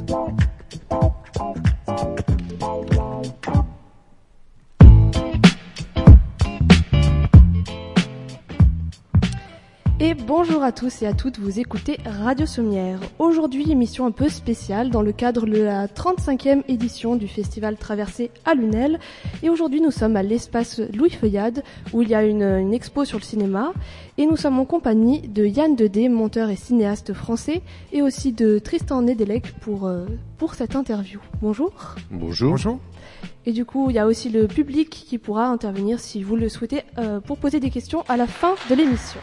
Et bonjour à tous et à toutes, vous écoutez Radio Sommière. Aujourd'hui, émission un peu spéciale dans le cadre de la 35e édition du festival Traversée à Lunel. Et aujourd'hui, nous sommes à l'espace Louis Feuillade où il y a une expo sur le cinéma. Et nous sommes en compagnie de Yann Dedé, monteur et cinéaste français, et aussi de Tristan Nedelec pour cette interview. Bonjour. Bonjour. Bonjour. Et du coup, il y a aussi le public qui pourra intervenir si vous le souhaitez pour poser des questions à la fin de l'émission.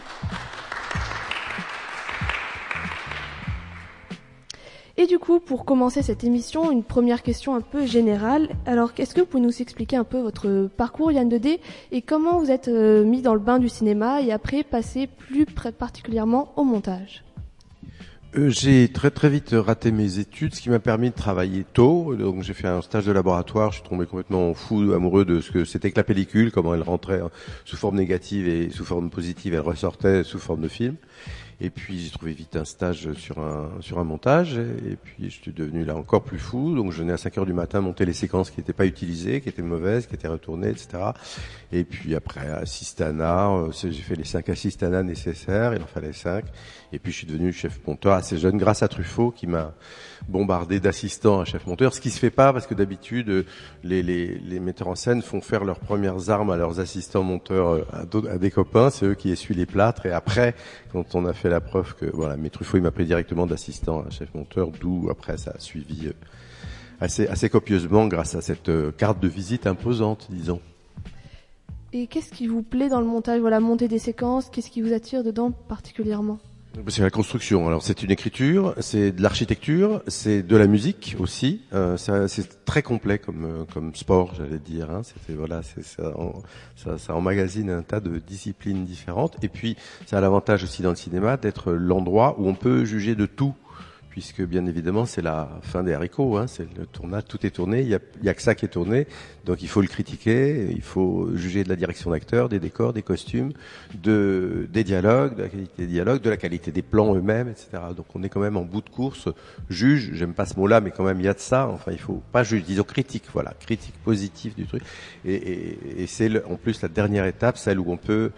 Et du coup, pour commencer cette émission, une première question un peu générale. Alors, est-ce que vous pouvez nous expliquer un peu votre parcours, Yann Dedé, et comment vous êtes mis dans le bain du cinéma et après passé plus particulièrement au montage ? J'ai très vite raté mes études, ce qui m'a permis de travailler tôt. Donc j'ai fait un stage de laboratoire, je suis tombé complètement fou, amoureux de ce que c'était que la pellicule, comment elle rentrait sous forme négative et sous forme positive, elle ressortait sous forme de film. Et puis j'ai trouvé vite un stage sur un montage, et puis je suis devenu là encore plus fou. Donc je venais à 5 heures du matin monter les séquences qui n'étaient pas utilisées, qui étaient mauvaises, qui étaient retournées, etc. Et puis après assistana, j'ai fait les 5 assistana nécessaires, il en fallait 5. Et puis je suis devenu chef monteur assez jeune grâce à Truffaut qui m'a bombardé d'assistants à chef monteur, ce qui se fait pas parce que d'habitude les metteurs en scène font faire leurs premières armes à leurs assistants monteurs à des copains, c'est eux qui essuient les plâtres, et après quand on a fait la preuve que voilà, mais Truffaut il m'a pris directement d'assistant à chef monteur, d'où après ça a suivi assez copieusement grâce à cette carte de visite imposante, disons. Et qu'est-ce qui vous plaît dans le montage, voilà, monter des séquences, qu'est-ce qui vous attire dedans particulièrement ? C'est la construction. Alors c'est une écriture, c'est de l'architecture, c'est de la musique aussi. C'est très complet comme sport, j'allais dire. Hein. Ça emmagasine un tas de disciplines différentes. Et puis ça a l'avantage aussi dans le cinéma d'être l'endroit où on peut juger de tout, puisque bien évidemment c'est la fin des haricots. Hein. C'est le tournage, tout est tourné. Il y a que ça qui est tourné. Donc il faut le critiquer, il faut juger de la direction d'acteurs, des décors, des costumes, des dialogues, de la qualité des dialogues, de la qualité des plans eux-mêmes, etc. Donc on est quand même en bout de course, juge, j'aime pas ce mot-là, mais quand même il y a de ça. Enfin il faut pas juge, disons critique, voilà, critique positive du truc. Et c'est en plus la dernière étape, celle où on peut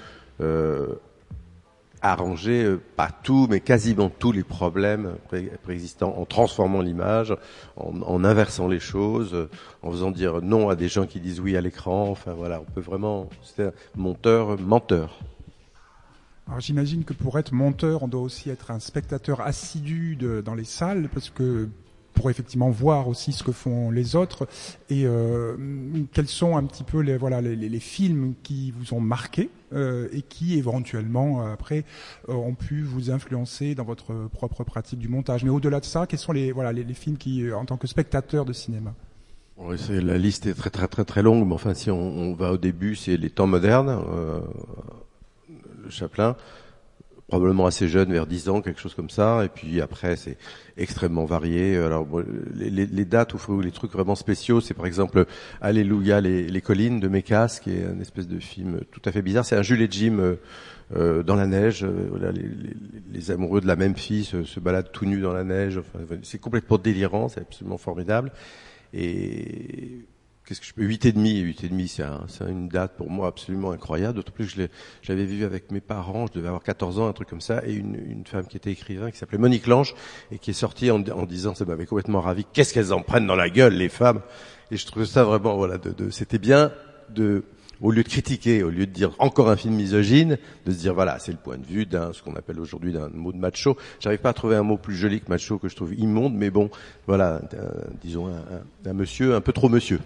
arranger, pas tout, mais quasiment tous les problèmes préexistants, en transformant l'image, en inversant les choses, en faisant dire non à des gens qui disent oui à l'écran. Enfin voilà, on peut vraiment, c'est un menteur. Alors j'imagine que pour être monteur, on doit aussi être un spectateur assidu dans les salles, parce que pour effectivement voir aussi ce que font les autres, et quels sont un petit peu les films qui vous ont marqué et qui éventuellement après ont pu vous influencer dans votre propre pratique du montage. Mais au-delà de ça, quels sont les films qui, en tant que spectateur de cinéma? Oui, la liste est très longue, mais enfin si on va au début, c'est les temps modernes, le Chaplin, probablement assez jeune, vers 10 ans, quelque chose comme ça, et puis après c'est extrêmement varié. Alors les dates ou les trucs vraiment spéciaux, c'est par exemple Alléluia les collines de Mécasse, qui est une espèce de film tout à fait bizarre. C'est un Jules et Jim dans la neige. Voilà, les amoureux de la même fille se baladent tout nus dans la neige. Enfin, c'est complètement délirant, c'est absolument formidable. Et qu'est-ce que je peux 8,5, c'est une date pour moi absolument incroyable, d'autant plus que j'avais vu avec mes parents, je devais avoir 14 ans, un truc comme ça, et une femme qui était écrivain, qui s'appelait Monique Lange, et qui est sortie en disant, ça m'avait complètement ravi, qu'est-ce qu'elles en prennent dans la gueule, les femmes. Et je trouvais ça vraiment, voilà, c'était bien au lieu de critiquer, au lieu de dire encore un film misogyne, de se dire voilà, c'est le point de vue ce qu'on appelle aujourd'hui d'un mot de macho. J'arrive pas à trouver un mot plus joli que macho, que je trouve immonde, mais bon, voilà, disons un monsieur, un peu trop monsieur.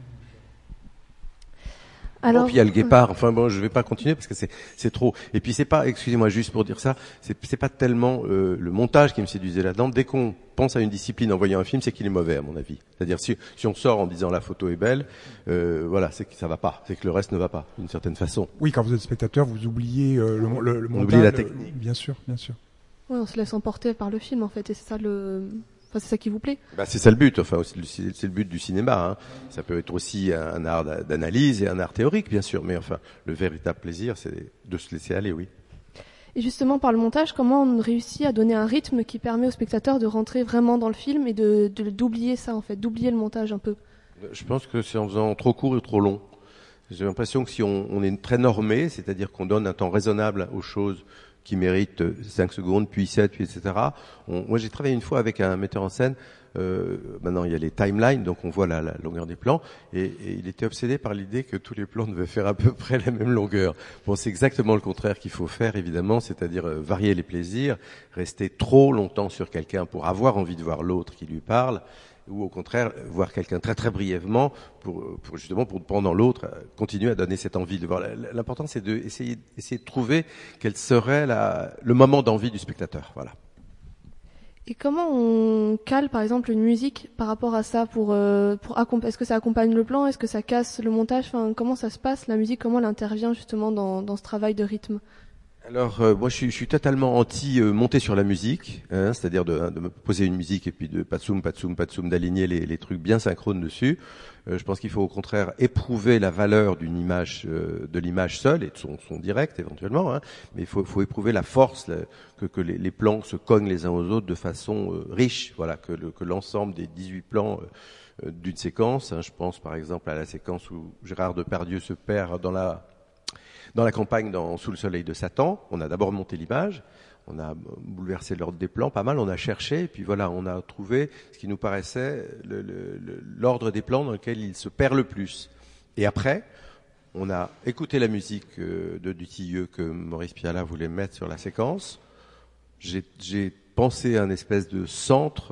Alors, puis il y a le guépard. Enfin bon, je vais pas continuer parce que c'est trop. Et puis c'est pas, excusez-moi juste pour dire ça, c'est pas tellement le montage qui me séduisait là-dedans. Dès qu'on pense à une discipline en voyant un film, c'est qu'il est mauvais à mon avis. C'est-à-dire si on sort en disant la photo est belle, voilà, c'est que ça va pas, c'est que le reste ne va pas d'une certaine façon. Oui, quand vous êtes spectateur, vous oubliez le montage. On oublie la technique. Bien sûr. Ouais, on se laisse emporter par le film en fait, et c'est ça c'est ça qui vous plaît? C'est ça le but. Enfin, c'est le but du cinéma. Hein. Ça peut être aussi un art d'analyse et un art théorique, bien sûr. Mais enfin, le véritable plaisir, c'est de se laisser aller, oui. Et justement, par le montage, comment on réussit à donner un rythme qui permet au spectateur de rentrer vraiment dans le film et d'oublier ça, en fait, d'oublier le montage un peu? Je pense que c'est en faisant trop court et trop long. J'ai l'impression que si on est très normé, c'est-à-dire qu'on donne un temps raisonnable aux choses qui méritent 5 secondes, puis 7, puis etc. Moi, j'ai travaillé une fois avec un metteur en scène. Maintenant, il y a les timelines, donc on voit la longueur des plans, et il était obsédé par l'idée que tous les plans devaient faire à peu près la même longueur. Bon, c'est exactement le contraire qu'il faut faire, évidemment, c'est-à-dire varier les plaisirs, rester trop longtemps sur quelqu'un pour avoir envie de voir l'autre qui lui parle, ou au contraire, voir quelqu'un très très brièvement pour justement, pour pendant l'autre, continuer à donner cette envie de voir. L'important, c'est essayer de trouver quel serait le moment d'envie du spectateur. Voilà. Et comment on cale, par exemple, une musique par rapport à ça est-ce que ça accompagne le plan? Est-ce que ça casse le montage? Enfin, comment ça se passe, la musique? Comment elle intervient justement dans ce travail de rythme? Alors, moi, je suis totalement anti monter sur la musique, hein, c'est-à-dire de me poser une musique et puis de pas de zoom, d'aligner les trucs bien synchrones dessus. Je pense qu'il faut au contraire éprouver la valeur d'une image, de l'image seule et de son direct éventuellement, hein, mais il faut éprouver la force que les plans se cognent les uns aux autres de façon riche, voilà, que l'ensemble des 18 plans d'une séquence, hein, je pense par exemple à la séquence où Gérard Depardieu se perd dans la campagne Sous le soleil de Satan. On a d'abord monté l'image, on a bouleversé l'ordre des plans pas mal, on a cherché, et puis voilà, on a trouvé ce qui nous paraissait l'ordre des plans dans lequel il se perd le plus. Et après, on a écouté la musique de Dutilleux que Maurice Pialat voulait mettre sur la séquence. J'ai pensé à un espèce de centre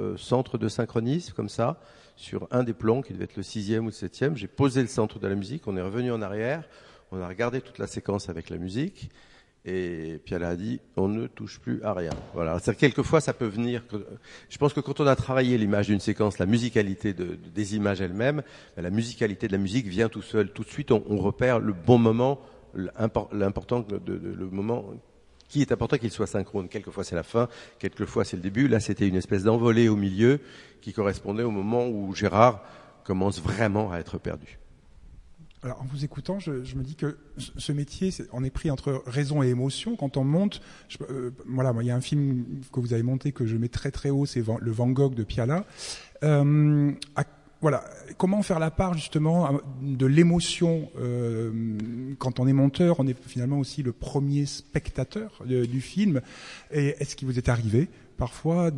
de synchronisme, comme ça, sur un des plans qui devait être le 6e ou le 7e. J'ai posé le centre de la musique, on est revenu en arrière, on a regardé toute la séquence avec la musique, et puis elle a dit, on ne touche plus à rien. Voilà. C'est-à-dire, quelquefois, ça peut venir. Je pense que quand on a travaillé l'image d'une séquence, la musicalité des images elles-mêmes, la musicalité de la musique vient tout seul. Tout de suite, on repère le bon moment, l'important, le moment qui est important qu'il soit synchrone. Quelquefois, c'est la fin, quelquefois, c'est le début. Là, c'était une espèce d'envolée au milieu qui correspondait au moment où Gérard commence vraiment à être perdu. Alors, en vous écoutant, je me dis que ce métier, on est pris entre raison et émotion. Quand on monte, voilà, il y a un film que vous avez monté que je mets très très haut, c'est le Van Gogh de Pialat. Voilà, comment faire la part justement de l'émotion quand on est monteur, on est finalement aussi le premier spectateur du film. Et est-ce qu'il vous est arrivé parfois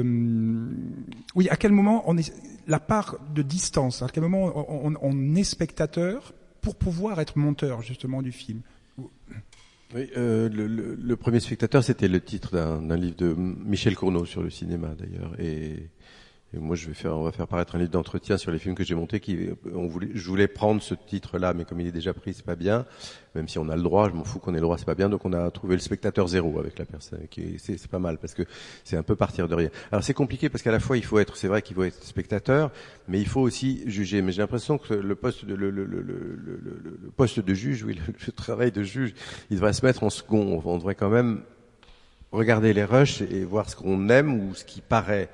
oui, à quel moment on est la part de distance, à quel moment on est spectateur pour pouvoir être monteur justement du film? Oui, le premier spectateur, c'était le titre d'un livre de Michel Cournot sur le cinéma d'ailleurs, et moi on va faire paraître un livre d'entretien sur les films que j'ai montés je voulais prendre ce titre-là, mais comme il est déjà pris, c'est pas bien. Même si on a le droit, je m'en fous qu'on ait le droit, c'est pas bien. Donc on a trouvé le spectateur zéro avec la personne, c'est pas mal parce que c'est un peu partir de rien. Alors c'est compliqué parce qu'à la fois c'est vrai qu'il faut être spectateur, mais il faut aussi juger. Mais j'ai l'impression que le poste de juge, oui, le travail de juge, il devrait se mettre en second. On devrait quand même regarder les rushs et voir ce qu'on aime ou ce qui paraît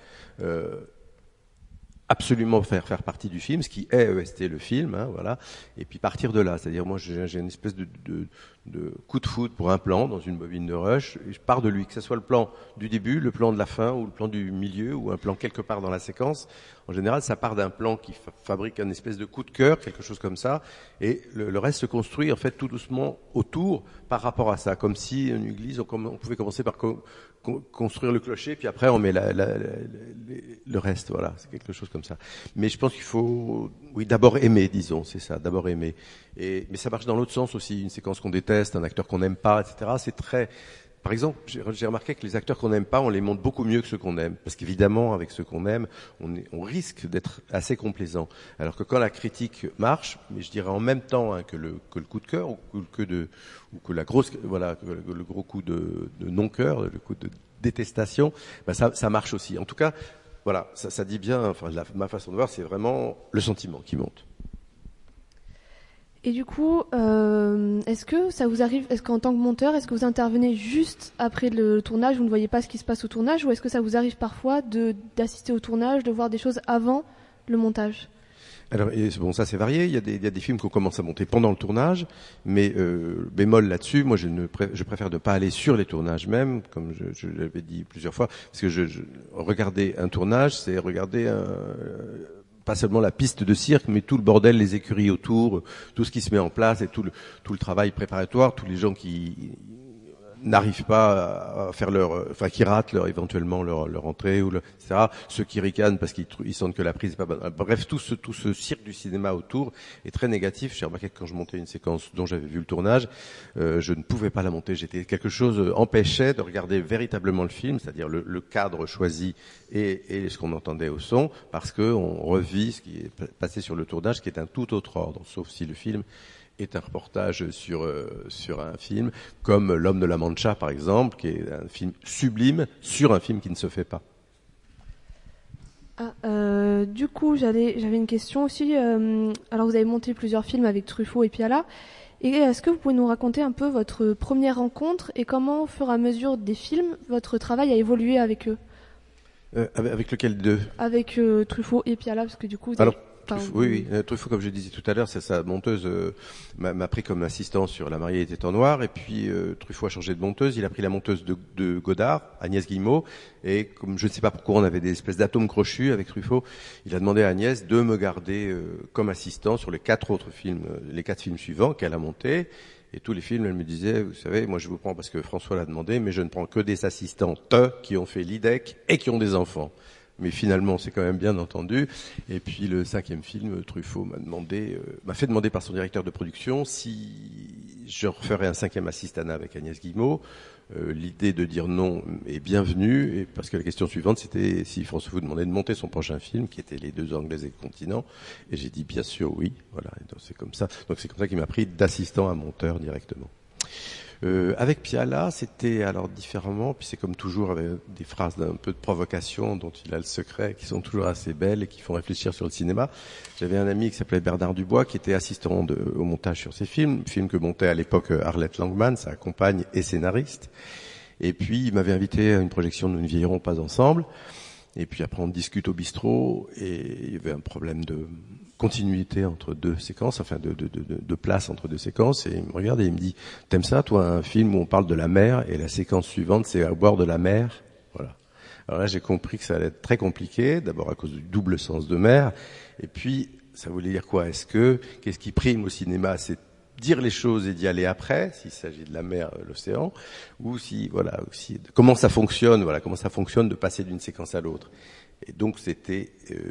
absolument faire partie du film, ce qui est EST le film, hein, voilà, et puis partir de là. C'est-à-dire, moi, j'ai une espèce de coup de foudre pour un plan dans une bobine de rush, et je pars de lui, que ce soit le plan du début, le plan de la fin, ou le plan du milieu, ou un plan quelque part dans la séquence. En général, ça part d'un plan qui fabrique un espèce de coup de cœur, quelque chose comme ça, et le reste se construit en fait tout doucement autour par rapport à ça, comme si une église, on pouvait commencer par construire le clocher, puis après on met le reste, voilà, c'est quelque chose comme ça. Mais je pense qu'il faut, oui, d'abord aimer, disons, c'est ça, d'abord aimer. Mais ça marche dans l'autre sens aussi, une séquence qu'on déteste, un acteur qu'on n'aime pas, etc. C'est très. Par exemple, j'ai remarqué que les acteurs qu'on n'aime pas, on les monte beaucoup mieux que ceux qu'on aime, parce qu'évidemment, avec ceux qu'on aime, on risque d'être assez complaisant. Alors que quand la critique marche, mais je dirais en même temps que le coup de cœur ou que la grosse, voilà, le gros coup de non-cœur, le coup de détestation, ben ça marche aussi. En tout cas, voilà, ça dit bien. Enfin, ma façon de voir, c'est vraiment le sentiment qui monte. Et du coup, est-ce que ça vous arrive, est-ce qu'en tant que monteur, est-ce que vous intervenez juste après le tournage, vous ne voyez pas ce qui se passe au tournage, ou est-ce que ça vous arrive parfois d'assister au tournage, de voir des choses avant le montage? Alors, bon, ça c'est varié. Il y a des films qu'on commence à monter pendant le tournage, mais bémol là-dessus, moi je préfère ne pas aller sur les tournages même, comme je l'avais dit plusieurs fois, parce que regarder un tournage, c'est regarder pas seulement la piste de cirque, mais tout le bordel, les écuries autour, tout ce qui se met en place et tout le travail préparatoire, tous les gens qui n'arrivent pas à faire qui ratent éventuellement leur entrée etc. Ceux qui ricanent parce qu'ils sentent que la prise est pas bonne. Bref, tout ce cirque du cinéma autour est très négatif. J'ai remarqué que quand je montais une séquence dont j'avais vu le tournage, je ne pouvais pas la monter. Quelque chose empêchait de regarder véritablement le film, c'est-à-dire le cadre choisi et ce qu'on entendait au son, parce que on revit ce qui est passé sur le tournage, qui est un tout autre ordre, sauf si le film est un reportage sur un film, comme L'Homme de la Mancha, par exemple, qui est un film sublime sur un film qui ne se fait pas. Du coup, j'avais une question aussi. Alors, vous avez monté plusieurs films avec Truffaut et Piala. Et est-ce que vous pouvez nous raconter un peu votre première rencontre et comment, au fur et à mesure des films, votre travail a évolué avec eux? Avec lequel d'eux? Avec Truffaut et Piala, parce que du coup... Oui. Truffaut, comme je disais tout à l'heure, c'est sa monteuse m'a pris comme assistant sur La mariée était en noir, et puis Truffaut a changé de monteuse, il a pris la monteuse de Godard, Agnès Guillemot, et comme je ne sais pas pourquoi on avait des espèces d'atomes crochus avec Truffaut, il a demandé à Agnès de me garder comme assistant sur les 4 films suivants qu'elle a montés. Et tous les films, elle me disait, vous savez, moi je vous prends parce que François l'a demandé, mais je ne prends que des assistantes qui ont fait l'IDEC et qui ont des enfants. Mais finalement, c'est quand même bien entendu. Et puis le 5e film, Truffaut m'a fait demander par son directeur de production si je referais un 5e assistana avec Agnès Guillemot. L'idée de dire non est bienvenue, et parce que la question suivante, c'était si François vous demandait de monter son prochain film, qui était Les Deux Anglaises et le continent. Et j'ai dit bien sûr oui. Voilà. Et donc c'est comme ça. Donc c'est comme ça qu'il m'a pris d'assistant à monteur directement. Avec Piala, c'était alors différemment, puis c'est comme toujours avec des phrases d'un peu de provocation dont il a le secret, qui sont toujours assez belles et qui font réfléchir sur le cinéma. J'avais un ami qui s'appelait Bernard Dubois, qui était assistant au montage sur ces films que montait à l'époque Arlette Langman, sa compagne et scénariste. Et puis il m'avait invité à une projection de Nous ne vieillirons pas ensemble. Et puis après on discute au bistrot, et il y avait un problème de continuité entre deux séquences, enfin de place entre deux séquences, et il me regarde et il me dit, t'aimes ça toi, un film où on parle de la mer et la séquence suivante c'est à bord de la mer? Voilà. Alors là j'ai compris que ça allait être très compliqué, d'abord à cause du double sens de mer, et puis ça voulait dire quoi? Qu'est-ce qui prime au cinéma? C'est dire les choses et d'y aller après, s'il s'agit de la mer, l'océan, ou comment ça fonctionne, de passer d'une séquence à l'autre. Et donc c'était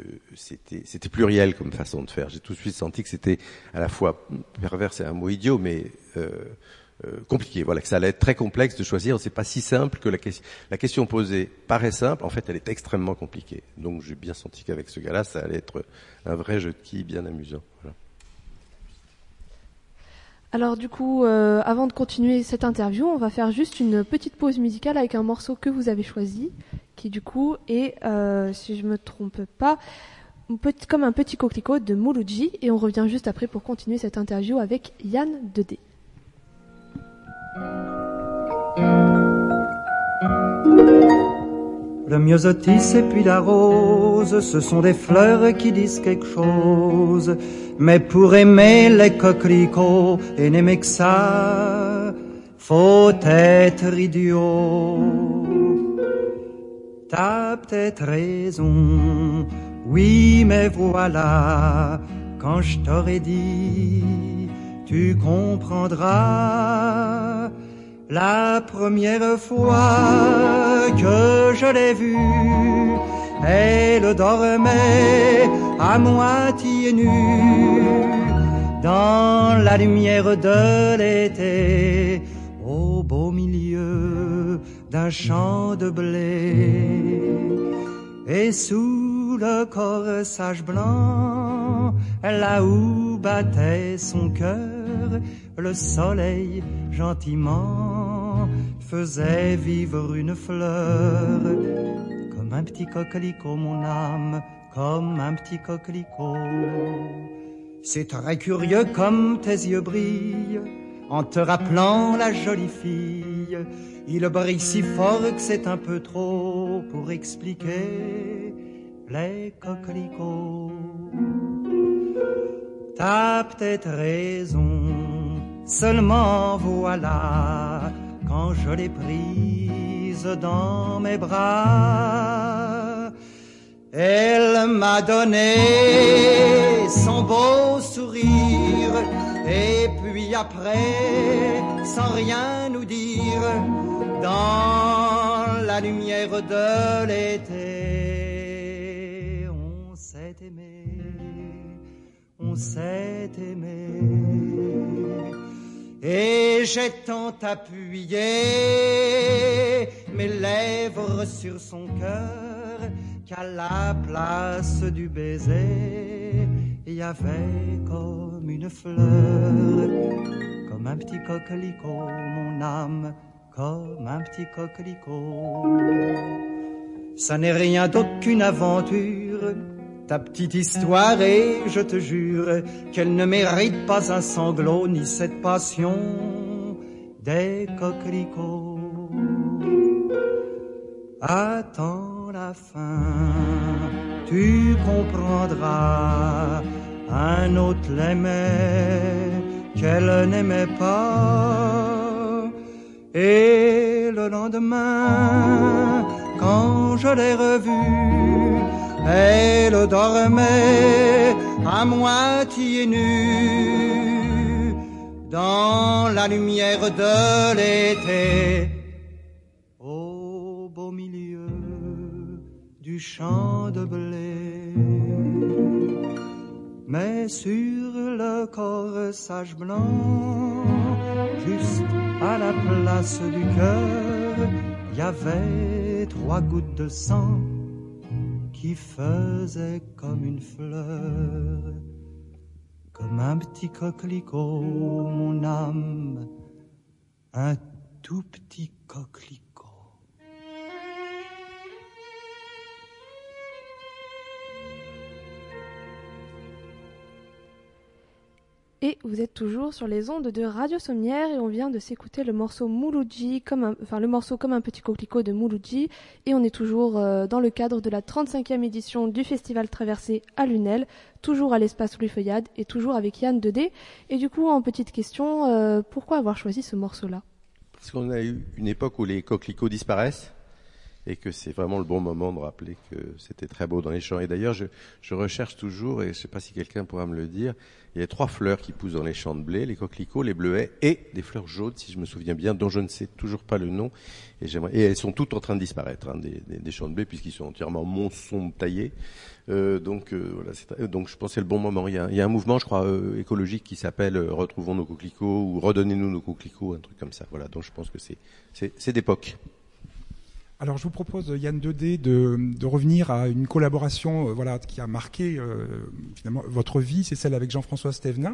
pluriel comme façon de faire. J'ai tout de suite senti que c'était à la fois pervers, c'est un mot idiot, mais compliqué. Voilà, que ça allait être très complexe de choisir. C'est pas si simple que la question posée paraît simple. En fait, elle est extrêmement compliquée. Donc j'ai bien senti qu'avec ce gars-là, ça allait être un vrai jeu de quilles bien amusant. Voilà. Alors du coup, avant de continuer cette interview, on va faire juste une petite pause musicale avec un morceau que vous avez choisi, qui du coup est, si je me trompe pas, comme un petit coquelicot de Mouloudji, et on revient juste après pour continuer cette interview avec Yann Dedé. Le myosotis et puis la rose, ce sont des fleurs qui disent quelque chose. Mais pour aimer les coquelicots et n'aimer que ça, faut être idiot. T'as peut-être raison, oui, mais voilà, quand je t'aurais dit, tu comprendras. La première fois que je l'ai vue, elle dormait à moitié nue dans la lumière de l'été, au beau milieu d'un champ de blé. Et sous le corsage blanc, là où battait son cœur, le soleil gentiment faisait vivre une fleur. Comme un petit coquelicot, mon âme, comme un petit coquelicot. C'est très curieux comme tes yeux brillent en te rappelant la jolie fille. Il brille si fort que c'est un peu trop pour expliquer les coquelicots. t'as peut-être raison, seulement voilà, quand je l'ai prise dans mes bras, elle m'a donné son beau sourire, et puis après, sans rien nous dire, dans la lumière de l'été, on s'est aimé, et j'ai tant appuyé mes lèvres sur son cœur qu'à la place du baiser, il y avait comme une fleur, comme un petit coquelicot, mon âme, comme un petit coquelicot. Ça n'est rien d'autre qu'une aventure, ta petite histoire, et je te jure qu'elle ne mérite pas un sanglot ni cette passion des coquelicots. Attends la fin, tu comprendras, un autre l'aimait, qu'elle n'aimait pas. Et le lendemain, quand je l'ai revue, elle dormait à moitié nue dans la lumière de l'été, au beau milieu du champ de blé. Mais sur le corsage blanc, juste à la place du cœur, il y avait 3 gouttes de sang qui faisaient comme une fleur, comme un petit coquelicot, mon âme, un tout petit coquelicot. Et vous êtes toujours sur les ondes de Radio Sommière et on vient de s'écouter le morceau Mouloudji, le morceau comme un petit coquelicot de Mouloudji, et on est toujours dans le cadre de la 35e édition du Festival Traversée à Lunel, toujours à l'espace Louis Feuillade et toujours avec Yann Dedé. Et du coup, en petite question, pourquoi avoir choisi ce morceau-là ? Parce qu'on a eu une époque où les coquelicots disparaissent et que c'est vraiment le bon moment de rappeler que c'était très beau dans les champs. Et d'ailleurs, je recherche toujours, et je ne sais pas si quelqu'un pourra me le dire, il y a 3 fleurs qui poussent dans les champs de blé, les coquelicots, les bleuets et des fleurs jaunes, si je me souviens bien, dont je ne sais toujours pas le nom. Et elles sont toutes en train de disparaître, des champs de blé, puisqu'ils sont entièrement monceaux taillés. Donc je pense que c'est le bon moment. Il y a un mouvement, je crois, écologique qui s'appelle Retrouvons nos coquelicots ou Redonnez-nous nos coquelicots, un truc comme ça. Voilà, donc je pense que c'est d'époque. Alors je vous propose, Yann Dedé, de revenir à une collaboration qui a marqué finalement votre vie, c'est celle avec Jean-François Stévenin.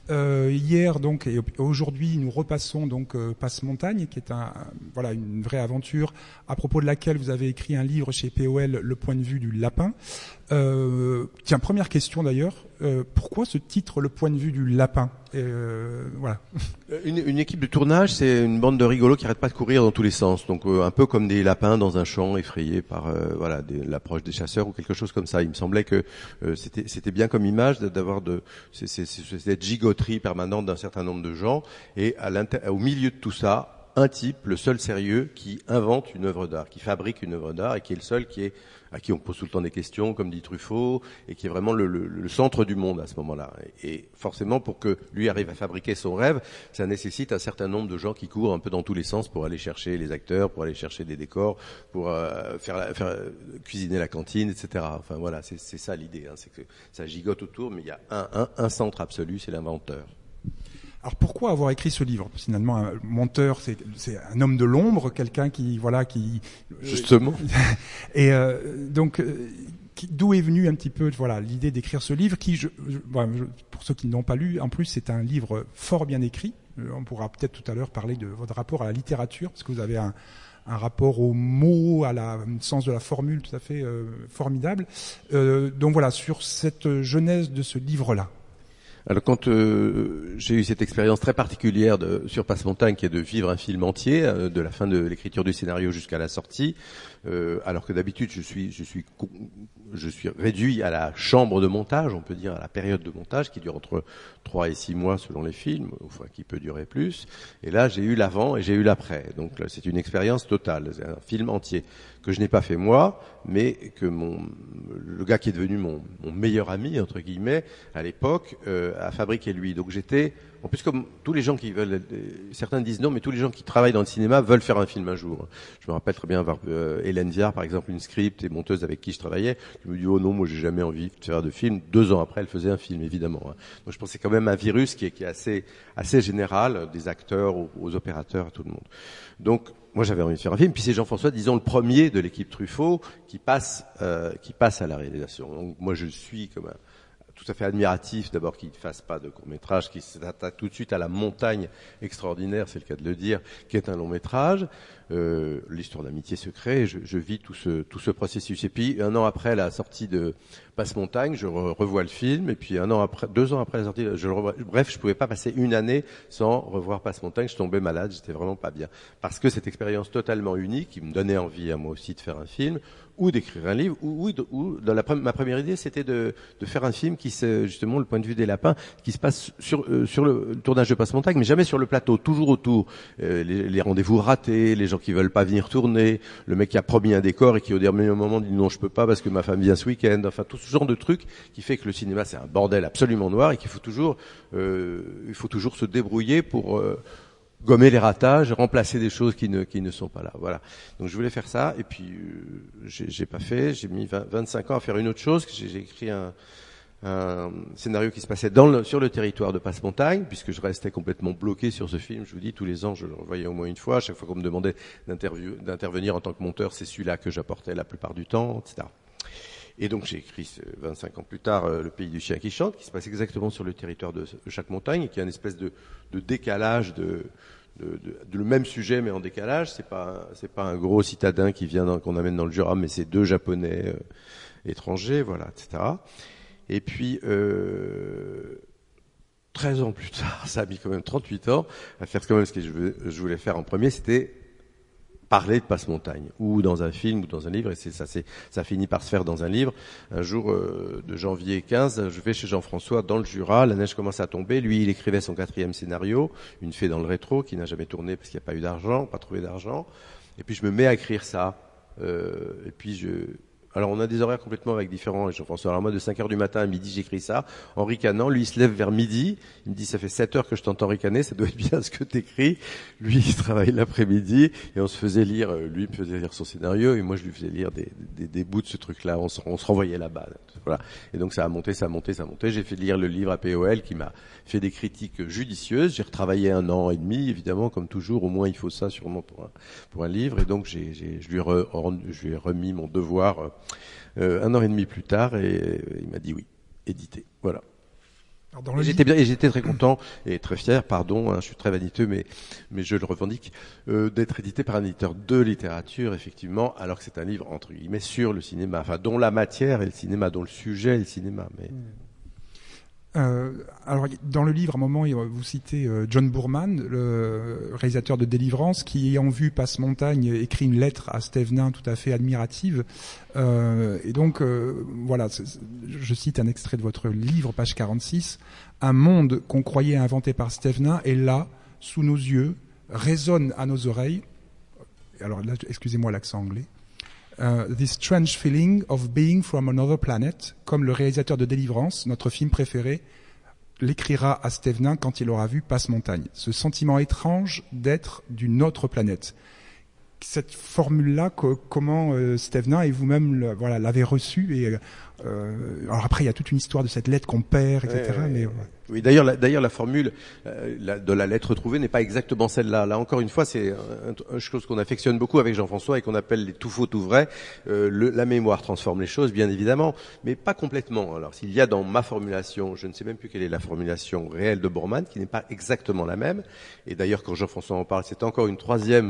Hier donc et aujourd'hui nous repassons donc Passe-Montagne, qui est une vraie aventure à propos de laquelle vous avez écrit un livre chez POL, Le point de vue du lapin. Tiens, première question d'ailleurs, pourquoi ce titre, Le point de vue du lapin ? Voilà. Une équipe de tournage, c'est une bande de rigolos qui arrête pas de courir dans tous les sens, donc un peu comme des lapins dans un champ effrayés par l'approche des chasseurs ou quelque chose comme ça. Il me semblait que c'était bien comme image d'avoir cette gigoterie permanente d'un certain nombre de gens et au milieu de tout ça, un type, le seul sérieux, qui invente une œuvre d'art, qui fabrique une œuvre d'art et qui est le seul à qui on pose tout le temps des questions, comme dit Truffaut, et qui est vraiment le centre du monde à ce moment-là. Et forcément, pour que lui arrive à fabriquer son rêve, ça nécessite un certain nombre de gens qui courent un peu dans tous les sens pour aller chercher les acteurs, pour aller chercher des décors, pour faire cuisiner la cantine, etc. Enfin voilà, c'est ça l'idée, hein, c'est que ça gigote autour, mais il y a un centre absolu, c'est l'inventeur. Alors pourquoi avoir écrit ce livre ? Finalement, un monteur, c'est un homme de l'ombre, quelqu'un qui justement. Et d'où est venue un petit peu l'idée d'écrire ce livre qui, pour ceux qui n'ont pas lu, en plus c'est un livre fort bien écrit. On pourra peut-être tout à l'heure parler de votre rapport à la littérature, parce que vous avez un rapport aux mots, à la sens de la formule tout à fait formidable. Donc voilà, sur cette genèse de ce livre-là. Alors quand j'ai eu cette expérience très particulière sur Passe-Montagne, qui est de vivre un film entier, de la fin de l'écriture du scénario jusqu'à la sortie, alors que d'habitude je suis réduit à la chambre de montage, on peut dire à la période de montage qui dure entre 3 et 6 mois selon les films, enfin qui peut durer plus. Et là, j'ai eu l'avant et j'ai eu l'après. Donc là, c'est une expérience totale, c'est un film entier que je n'ai pas fait moi, mais que le gars qui est devenu mon meilleur ami entre guillemets à l'époque a fabriqué lui. Donc j'étais, en plus comme tous les gens qui veulent, certains disent non, mais tous les gens qui travaillent dans le cinéma veulent faire un film un jour. Je me rappelle très bien avoir Hélène Viard par exemple, une script et monteuse avec qui je travaillais, qui me dit oh non, moi j'ai jamais envie de faire de film. 2 ans après, elle faisait un film évidemment. Donc je pensais quand même un virus qui est assez général, des acteurs aux opérateurs, à tout le monde. Donc moi j'avais envie de faire un film, puis c'est Jean-François, disons le premier de l'équipe Truffaut, qui passe à la réalisation. Donc moi je suis comme tout à fait admiratif d'abord qu'il ne fasse pas de court-métrage, qu'il s'attaque tout de suite à la montagne extraordinaire, c'est le cas de le dire, qui est un long-métrage. L'histoire d'amitié se crée, je vis tout ce processus. Et puis 1 an après la sortie de Passe-Montagne, je revois le film, et puis 2 ans après la sortie, je le revois. Bref, je pouvais pas passer une année sans revoir Passe-Montagne, je tombais malade, j'étais vraiment pas bien. Parce que cette expérience totalement unique, qui me donnait envie à moi aussi de faire un film, ou d'écrire un livre, ou dans ma première idée, c'était de faire un film qui se, justement, le point de vue des lapins, qui se passe sur le tournage de Passe-Montagne, mais jamais sur le plateau, toujours autour. Les rendez-vous ratés, les gens qui veulent pas venir tourner, le mec qui a promis un décor et qui au dernier moment dit non, je peux pas parce que ma femme vient ce week-end, enfin tout ce genre de trucs qui fait que le cinéma c'est un bordel absolument noir et qu'il faut toujours se débrouiller pour gommer les ratages, remplacer des choses qui ne sont pas là. Voilà. Donc je voulais faire ça et puis j'ai pas fait. J'ai mis 25 ans à faire une autre chose. J'ai écrit un scénario qui se passait sur le territoire de Passe-Montagne, puisque je restais complètement bloqué sur ce film. Je vous dis, tous les ans, je le revoyais au moins une fois. À chaque fois qu'on me demandait d'intervenir en tant que monteur, c'est celui-là que j'apportais la plupart du temps, etc. Et donc j'ai écrit 25 ans plus tard Le Pays du chien qui chante, qui se passe exactement sur le territoire de chaque montagne, et qui a une espèce de décalage de le même sujet mais en décalage. C'est pas un gros citadin qu'on amène dans le Jura, mais c'est 2 Japonais étrangers, voilà, etc. Et puis 13 ans plus tard, ça a mis quand même 38 ans à faire quand même ce que je voulais faire en premier, c'était parler de Passe-Montagne, ou dans un film, ou dans un livre, et ça finit par se faire dans un livre. Un jour de janvier 15, je vais chez Jean-François dans le Jura, la neige commence à tomber, lui il écrivait son 4e scénario, Une fée dans le rétro, qui n'a jamais tourné parce qu'il n'y a pas eu d'argent, pas trouvé d'argent, et puis je me mets à écrire ça, et puis alors on a des horaires complètement différents, Jean-François. Alors moi de 5h du matin à midi j'écris ça, en ricanant, lui il se lève vers midi, il me dit ça fait 7 heures que je t'entends ricaner, ça doit être bien ce que t'écris. Lui il travaille l'après-midi et on se faisait lire, lui il me faisait lire son scénario et moi je lui faisais lire des bouts de ce truc-là, on se renvoyait là-bas. Voilà. Et donc ça a monté, j'ai fait lire le livre à POL qui m'a fait des critiques judicieuses, j'ai retravaillé 1 an et demi, évidemment, comme toujours, au moins il faut ça sûrement pour un livre, et donc je lui ai remis mon devoir 1 an et demi plus tard, et il m'a dit oui, édité, voilà. Et j'étais très content et très fier, je suis très vaniteux, mais je le revendique, d'être édité par un éditeur de littérature, effectivement, alors que c'est un livre, entre guillemets, sur le cinéma, enfin, dont la matière est le cinéma, dont le sujet est le cinéma, mais... Alors, dans le livre, à un moment, vous citez John Boorman, le réalisateur de Délivrance, qui, ayant vu Passe-Montagne, écrit une lettre à Stévenin tout à fait admirative. Et donc, voilà, je cite un extrait de votre livre, page 46. « Un monde qu'on croyait inventé par Stévenin est là, sous nos yeux, résonne à nos oreilles. » Alors là, excusez-moi l'accent anglais. This strange feeling of being from another planet, comme le réalisateur de Délivrance, notre film préféré, l'écrira à Stévenin quand il aura vu Passe-Montagne. Ce sentiment étrange d'être d'une autre planète. Cette formule-là, comment Stévenin et vous-même l'avez reçue, et alors après il y a toute une histoire de cette lettre qu'on perd, etc. Mais ouais. Oui, d'ailleurs la formule de la lettre trouvée n'est pas exactement celle-là. Là encore une fois, c'est une chose qu'on affectionne beaucoup avec Jean-François et qu'on appelle les tout faux tout vrai. La mémoire transforme les choses, bien évidemment, mais pas complètement. Alors s'il y a dans ma formulation, je ne sais même plus quelle est la formulation réelle de Boorman, qui n'est pas exactement la même. Et d'ailleurs quand Jean-François en parle, c'est encore une 3e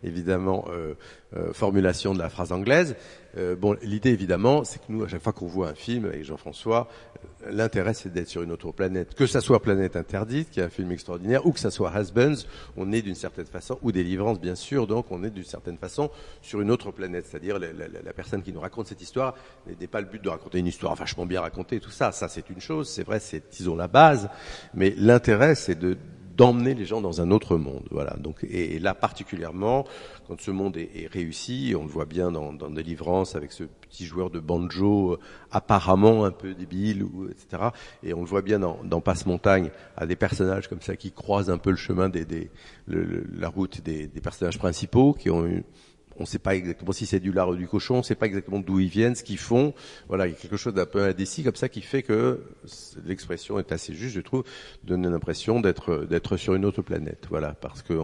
évidemment formulation de la phrase anglaise. L'idée évidemment, c'est que nous, à chaque fois qu'on voit un film avec Jean-François, l'intérêt c'est d'être sur une autre planète, que ça soit Planète Interdite, qui est un film extraordinaire, ou que ça soit Husbands, on est d'une certaine façon, ou Délivrance bien sûr, donc on est d'une certaine façon sur une autre planète, c'est-à-dire la personne qui nous raconte cette histoire n'est pas le but de raconter une histoire vachement bien racontée, tout ça c'est une chose, c'est vrai, c'est disons la base, mais l'intérêt c'est d'emmener les gens dans un autre monde, voilà. Donc, et là particulièrement, quand ce monde est réussi, on le voit bien dans Délivrance avec ce petit joueur de banjo apparemment un peu débile, etc. Et on le voit bien dans Passe-Montagne, à des personnages comme ça qui croisent un peu le chemin la route des personnages principaux, qui ont on ne sait pas exactement si c'est du lard ou du cochon, on ne sait pas exactement d'où ils viennent, ce qu'ils font. Voilà, il y a quelque chose d'un peu indécis comme ça qui fait que l'expression est assez juste, je trouve, donne l'impression d'être sur une autre planète. Voilà, parce que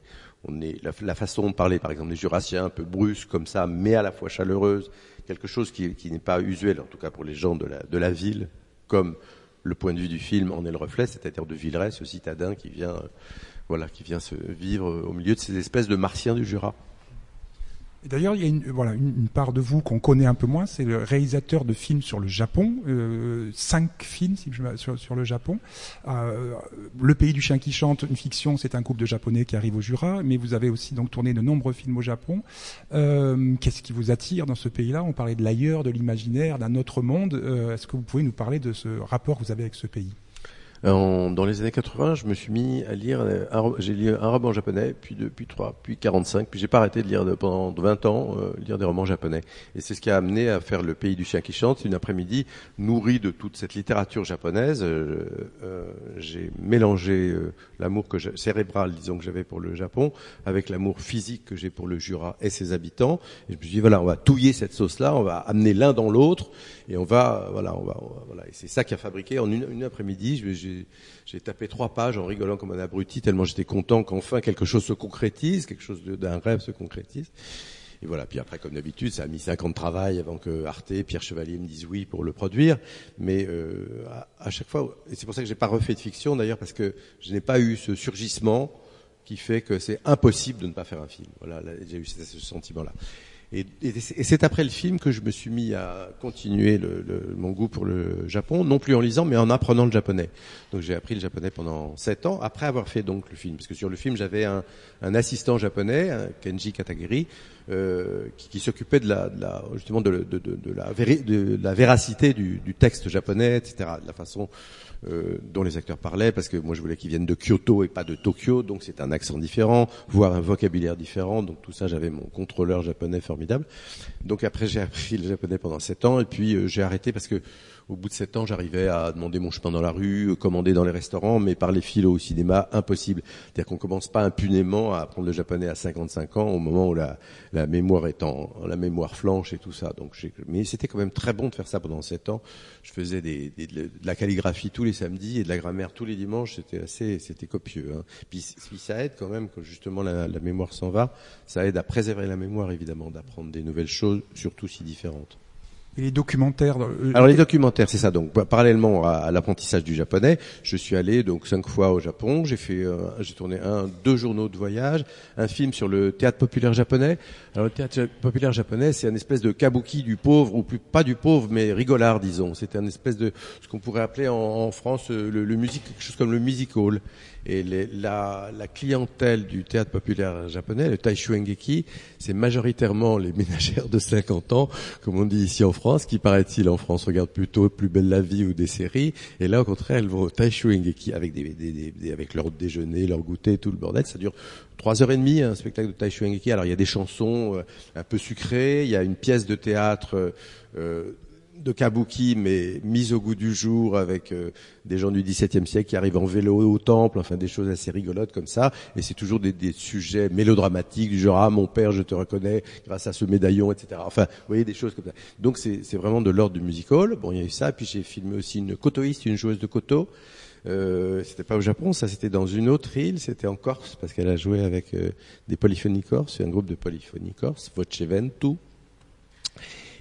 la façon de parler, par exemple, des Jurassiens, un peu brusque comme ça, mais à la fois chaleureuse, quelque chose qui n'est pas usuel, en tout cas pour les gens de la ville, comme le point de vue du film en est le reflet, c'est-à-dire de Villeray, ce citadin qui vient se vivre au milieu de ces espèces de martiens du Jura. Et d'ailleurs, il y a une part de vous qu'on connaît un peu moins, c'est le réalisateur de films sur le Japon, 5 films sur le Japon. Le pays du chien qui chante, une fiction, c'est un couple de Japonais qui arrive au Jura, mais vous avez aussi donc tourné de nombreux films au Japon. Qu'est-ce qui vous attire dans ce pays-là? On parlait de l'ailleurs, de l'imaginaire, d'un autre monde. Est-ce que vous pouvez nous parler de ce rapport que vous avez avec ce pays? Dans les années 80, je me suis mis à lire, j'ai lu un roman japonais, puis 45, puis j'ai pas arrêté de lire pendant 20 ans, lire des romans japonais. Et c'est ce qui a amené à faire Le Pays du Chien qui chante. Une après-midi, nourri de toute cette littérature japonaise, j'ai mélangé l'amour cérébral, disons, que j'avais pour le Japon, avec l'amour physique que j'ai pour le Jura et ses habitants. Et je me suis dit, voilà, on va touiller cette sauce-là, on va amener l'un dans l'autre, et on va. Et c'est ça qui a fabriqué en une après-midi. J'ai tapé 3 pages en rigolant comme un abruti, tellement j'étais content qu'enfin quelque chose se concrétise, quelque chose d'un rêve se concrétise. Et voilà, puis après, comme d'habitude, ça a mis 5 ans de travail avant que Arte, Pierre Chevalier me disent oui pour le produire. Mais à chaque fois, et c'est pour ça que j'ai pas refait de fiction d'ailleurs, parce que je n'ai pas eu ce surgissement qui fait que c'est impossible de ne pas faire un film. Voilà, là, j'ai eu ce sentiment-là. Et c'est après le film que je me suis mis à continuer mon goût pour le Japon, non plus en lisant, mais en apprenant le japonais. Donc j'ai appris le japonais pendant 7 ans, après avoir fait donc le film. Parce que sur le film, j'avais un assistant japonais, Kenji Katagiri, qui s'occupait justement de la véracité du texte japonais, etc., de la façon dont les acteurs parlaient, parce que moi je voulais qu'ils viennent de Kyoto et pas de Tokyo, donc c'est un accent différent, voire un vocabulaire différent, donc tout ça, j'avais mon contrôleur japonais formidable. Donc après j'ai appris le japonais pendant 7 ans, et puis j'ai arrêté parce que au bout de 7 ans, j'arrivais à demander mon chemin dans la rue, commander dans les restaurants, mais par les filos au cinéma, impossible. C'est-à-dire qu'on commence pas impunément à apprendre le japonais à 55 ans, au moment où la mémoire la mémoire flanche et tout ça. Donc mais c'était quand même très bon de faire ça pendant 7 ans. Je faisais de la calligraphie tous les samedis et de la grammaire tous les dimanches. C'était copieux, hein. Puis ça aide quand même, quand justement la mémoire s'en va. Ça aide à préserver la mémoire, évidemment, d'apprendre des nouvelles choses, surtout si différentes. Et les documentaires Alors les documentaires, c'est ça. Donc parallèlement à l'apprentissage du japonais, je suis allé donc 5 fois au Japon. J'ai tourné 2 journaux de voyage, un film sur le théâtre populaire japonais. Alors le théâtre populaire japonais, c'est une espèce de kabuki du pauvre, ou plus pas du pauvre, mais rigolard, disons. C'était une espèce de ce qu'on pourrait appeler en France quelque chose comme le music hall. Et la clientèle du théâtre populaire japonais, le Taishu Engeki, c'est majoritairement les ménagères de 50 ans, comme on dit ici en France, qui, paraît-il, en France, regardent plutôt Plus belle la vie ou des séries. Et là, au contraire, elles vont au Taishu Engeki avec avec leur déjeuner, leur goûter, tout le bordel. Ça dure 3h30, un spectacle de Taishu Engeki. Alors, il y a des chansons un peu sucrées, il y a une pièce de théâtre de kabuki, mais mise au goût du jour, avec des gens du XVIIe siècle qui arrivent en vélo au temple, enfin des choses assez rigolotes comme ça. Et c'est toujours des sujets mélodramatiques du genre « Ah, mon père, je te reconnais grâce à ce médaillon », etc. Enfin, vous voyez, des choses comme ça. Donc c'est vraiment de l'ordre du music hall. Bon, il y a eu ça. Puis j'ai filmé aussi une kotoïste, une joueuse de koto. C'était pas au Japon, ça c'était dans une autre île, c'était en Corse, parce qu'elle a joué avec des polyphonies corses, un groupe de polyphonie corse, Voce Ventu.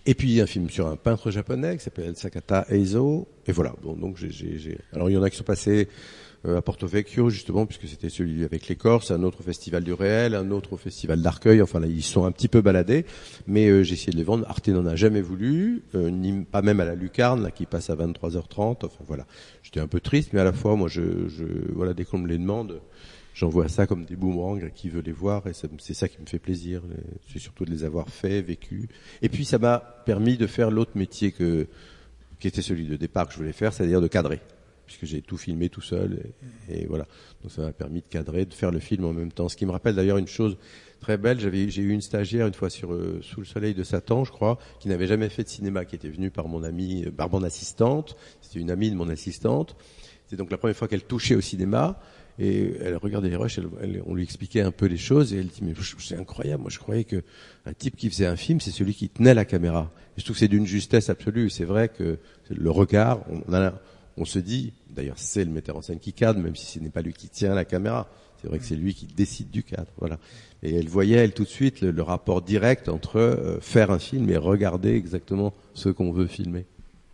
Et puis un film sur un peintre japonais qui s'appelle Sakata Eizo. Et voilà. Bon, donc alors il y en a qui sont passés à Porto Vecchio justement, puisque c'était celui avec les Corses, un autre au Festival du Réel, un autre au Festival d'Arcueil. Enfin là, ils sont un petit peu baladés, mais j'ai essayé de les vendre. Arte n'en a jamais voulu, ni pas même à la Lucarne, là qui passe à 23h30. Enfin voilà, j'étais un peu triste, mais à la fois, moi, voilà, dès qu'on me les demande, j'envoie ça comme des boomerangs à qui veut les voir, et c'est ça qui me fait plaisir. C'est surtout de les avoir fait, vécu. Et puis ça m'a permis de faire l'autre métier qui était celui de départ que je voulais faire, c'est-à-dire de cadrer, puisque j'ai tout filmé tout seul, et voilà. Donc ça m'a permis de cadrer, de faire le film en même temps. Ce qui me rappelle d'ailleurs une chose très belle, j'ai eu une stagiaire une fois Sous le soleil de Satan, je crois, qui n'avait jamais fait de cinéma, qui était venue par mon assistante. C'était une amie de mon assistante. C'était donc la première fois qu'elle touchait au cinéma. Et elle regardait les rushs, on lui expliquait un peu les choses, et elle dit mais c'est incroyable, moi je croyais que un type qui faisait un film, c'est celui qui tenait la caméra. Et je trouve que c'est d'une justesse absolue. C'est vrai que le regard, on se dit, d'ailleurs c'est le metteur en scène qui cadre, même si ce n'est pas lui qui tient la caméra. C'est vrai que c'est lui qui décide du cadre, voilà. Et elle voyait, elle, tout de suite, le rapport direct entre faire un film et regarder exactement ce qu'on veut filmer.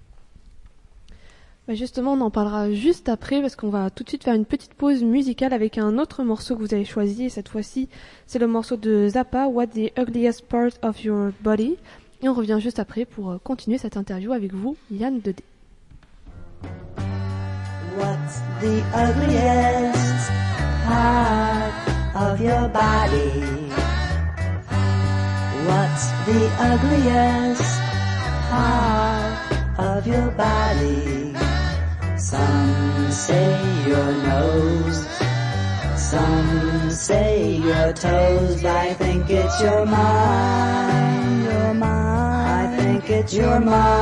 Justement, on en parlera juste après parce qu'on va tout de suite faire une petite pause musicale avec un autre morceau que vous avez choisi. Et cette fois-ci, c'est le morceau de Zappa, What's the Ugliest Part of Your Body. Et on revient juste après pour continuer cette interview avec vous, Yann Dedé. What's the ugliest part of your body? What's the ugliest part of your body? Some say your nose, some say your toes. I think it's your mind, your mind. I think it's your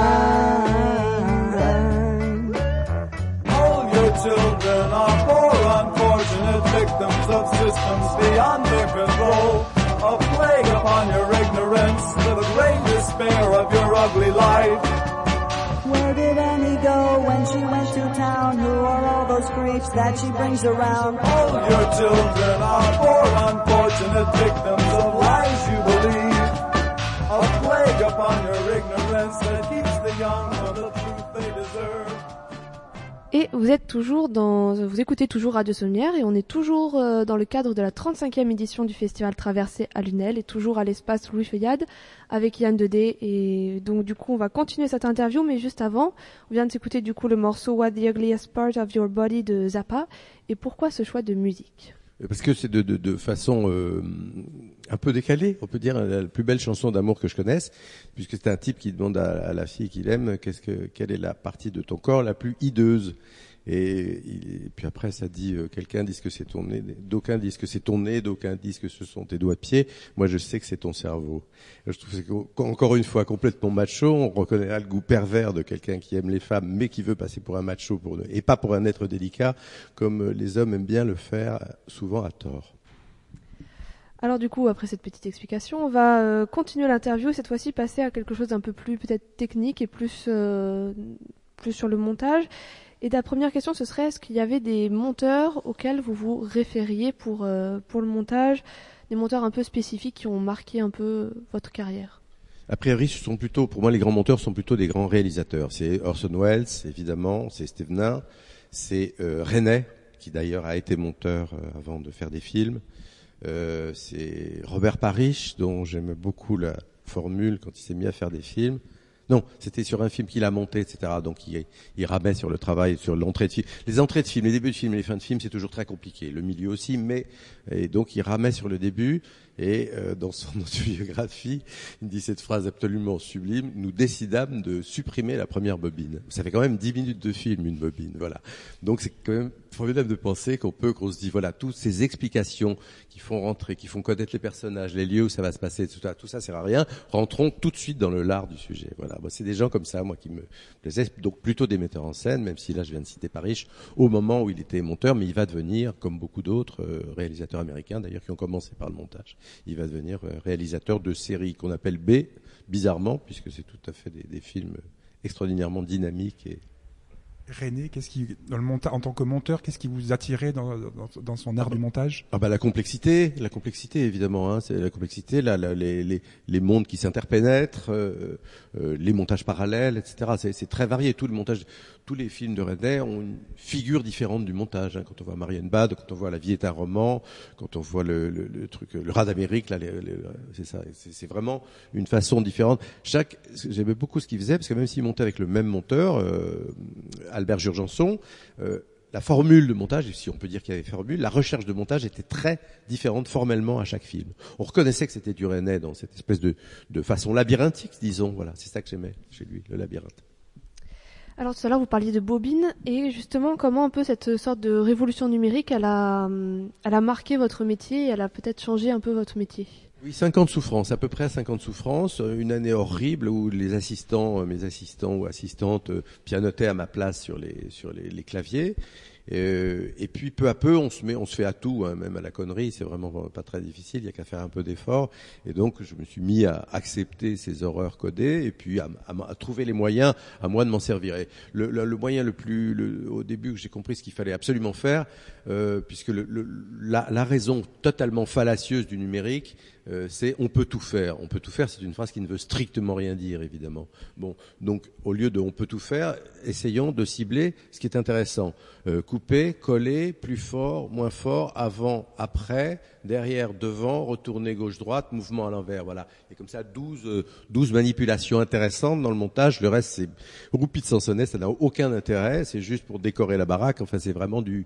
mind. All your children are poor, unfortunate victims of systems beyond their control. A plague upon your ignorance, to the great despair of your ugly life. Where did Annie go when she went to town? Who are all those creeps that she brings around? All your children are poor, unfortunate victims of lies you believe. A plague upon your ignorance that keeps the young from the truth they deserve. Et vous écoutez toujours Radio Sommière et on est toujours dans le cadre de la 35e édition du Festival Traversée à Lunel et toujours à l'espace Louis Feuillade avec Yann Dedé. Et donc du coup on va continuer cette interview, mais juste avant, on vient de s'écouter du coup le morceau What the Ugliest Part of Your Body de Zappa. Et pourquoi ce choix de musique ? Parce que c'est de façon un peu décalée, on peut dire, la plus belle chanson d'amour que je connaisse, puisque c'est un type qui demande à la fille qu'il aime quelle est la partie de ton corps la plus hideuse. Et puis après, ça dit, quelqu'un dit que c'est ton nez, d'aucuns disent que c'est ton nez, d'aucuns disent que ce sont tes doigts de pied. Moi, je sais que c'est ton cerveau. Je trouve que c'est encore une fois complètement macho. On reconnaîtra le goût pervers de quelqu'un qui aime les femmes, mais qui veut passer pour un macho et pas pour un être délicat, comme les hommes aiment bien le faire, souvent à tort. Alors du coup, après cette petite explication, on va continuer l'interview et cette fois-ci passer à quelque chose d'un peu plus peut-être technique et plus sur le montage. Et la première question, ce serait, est-ce qu'il y avait des monteurs auxquels vous vous référiez pour le montage, des monteurs un peu spécifiques qui ont marqué un peu votre carrière ? A priori, pour moi, les grands monteurs sont plutôt des grands réalisateurs. C'est Orson Welles, évidemment, c'est Stevenin, c'est Resnais, qui d'ailleurs a été monteur avant de faire des films. C'est Robert Parrish, dont j'aime beaucoup la formule quand il s'est mis à faire des films. Non, c'était sur un film qu'il a monté, etc. Donc il ramait sur le travail, sur l'entrée de film. Les entrées de film, les débuts de film et les fins de film, c'est toujours très compliqué. Le milieu aussi, et donc il ramait sur le début. Et dans son autobiographie, il dit cette phrase absolument sublime: nous décidâmes de supprimer la première bobine. Ça fait quand même 10 minutes de film, une bobine, voilà. Donc c'est quand même formidable de penser qu'on se dit, voilà, toutes ces explications qui font rentrer, qui font connaître les personnages, les lieux où ça va se passer, tout ça sert à rien, rentrons tout de suite dans le lard du sujet. Voilà, c'est des gens comme ça, moi, qui me plaisaient, donc plutôt des metteurs en scène, même si là je viens de citer Parrish, au moment où il était monteur, mais il va devenir, comme beaucoup d'autres réalisateurs américains d'ailleurs, qui ont commencé par le montage, il va devenir réalisateur de séries qu'on appelle B, bizarrement, puisque c'est tout à fait des films extraordinairement dynamiques René, en tant que monteur, qu'est-ce qui vous attirait dans son art du montage? La complexité évidemment, hein, c'est la complexité, les mondes qui s'interpénètrent, les montages parallèles, etc. C'est très varié. Tous les films de René ont une figure différente du montage. Hein. Quand on voit Marienbad, quand on voit La vie est un roman, quand on voit le truc, le rat d'Amérique, là, c'est ça. C'est vraiment une façon différente. J'aimais beaucoup ce qu'il faisait parce que même s'il montait avec le même monteur, Albert Jurgenson, la formule de montage, si on peut dire qu'il y avait formule, la recherche de montage était très différente formellement à chaque film. On reconnaissait que c'était du René dans cette espèce de façon labyrinthique, disons. Voilà, c'est ça que j'aimais chez lui, le labyrinthe. Alors tout à l'heure vous parliez de bobine et justement comment un peu cette sorte de révolution numérique elle a marqué votre métier et elle a peut-être changé un peu votre métier. Oui, 50 souffrances, à peu près 50 souffrances, une année horrible où mes assistants ou assistantes pianotaient à ma place sur les claviers. Et puis peu à peu on se fait à tout, hein, même à la connerie, c'est vraiment pas très difficile, il y a qu'à faire un peu d'effort. Et donc je me suis mis à accepter ces horreurs codées et puis à trouver les moyens à moi de m'en servir. Et le moyen au début que j'ai compris ce qu'il fallait absolument faire, puisque la raison totalement fallacieuse du numérique, c'est on peut tout faire. On peut tout faire, c'est une phrase qui ne veut strictement rien dire, évidemment. Bon, donc au lieu de on peut tout faire, essayons de cibler ce qui est intéressant. Couper, coller, plus fort, moins fort, avant, après, derrière, devant, retourner gauche-droite, mouvement à l'envers, voilà. Et comme ça, 12 manipulations intéressantes dans le montage. Le reste, c'est roupie de Sansonnet, ça n'a aucun intérêt, c'est juste pour décorer la baraque. Enfin, c'est vraiment de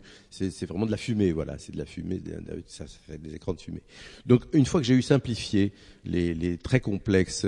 la fumée, voilà. C'est de la fumée, ça fait des écrans de fumée. Donc, une fois que j'ai eu simplifié les très complexes,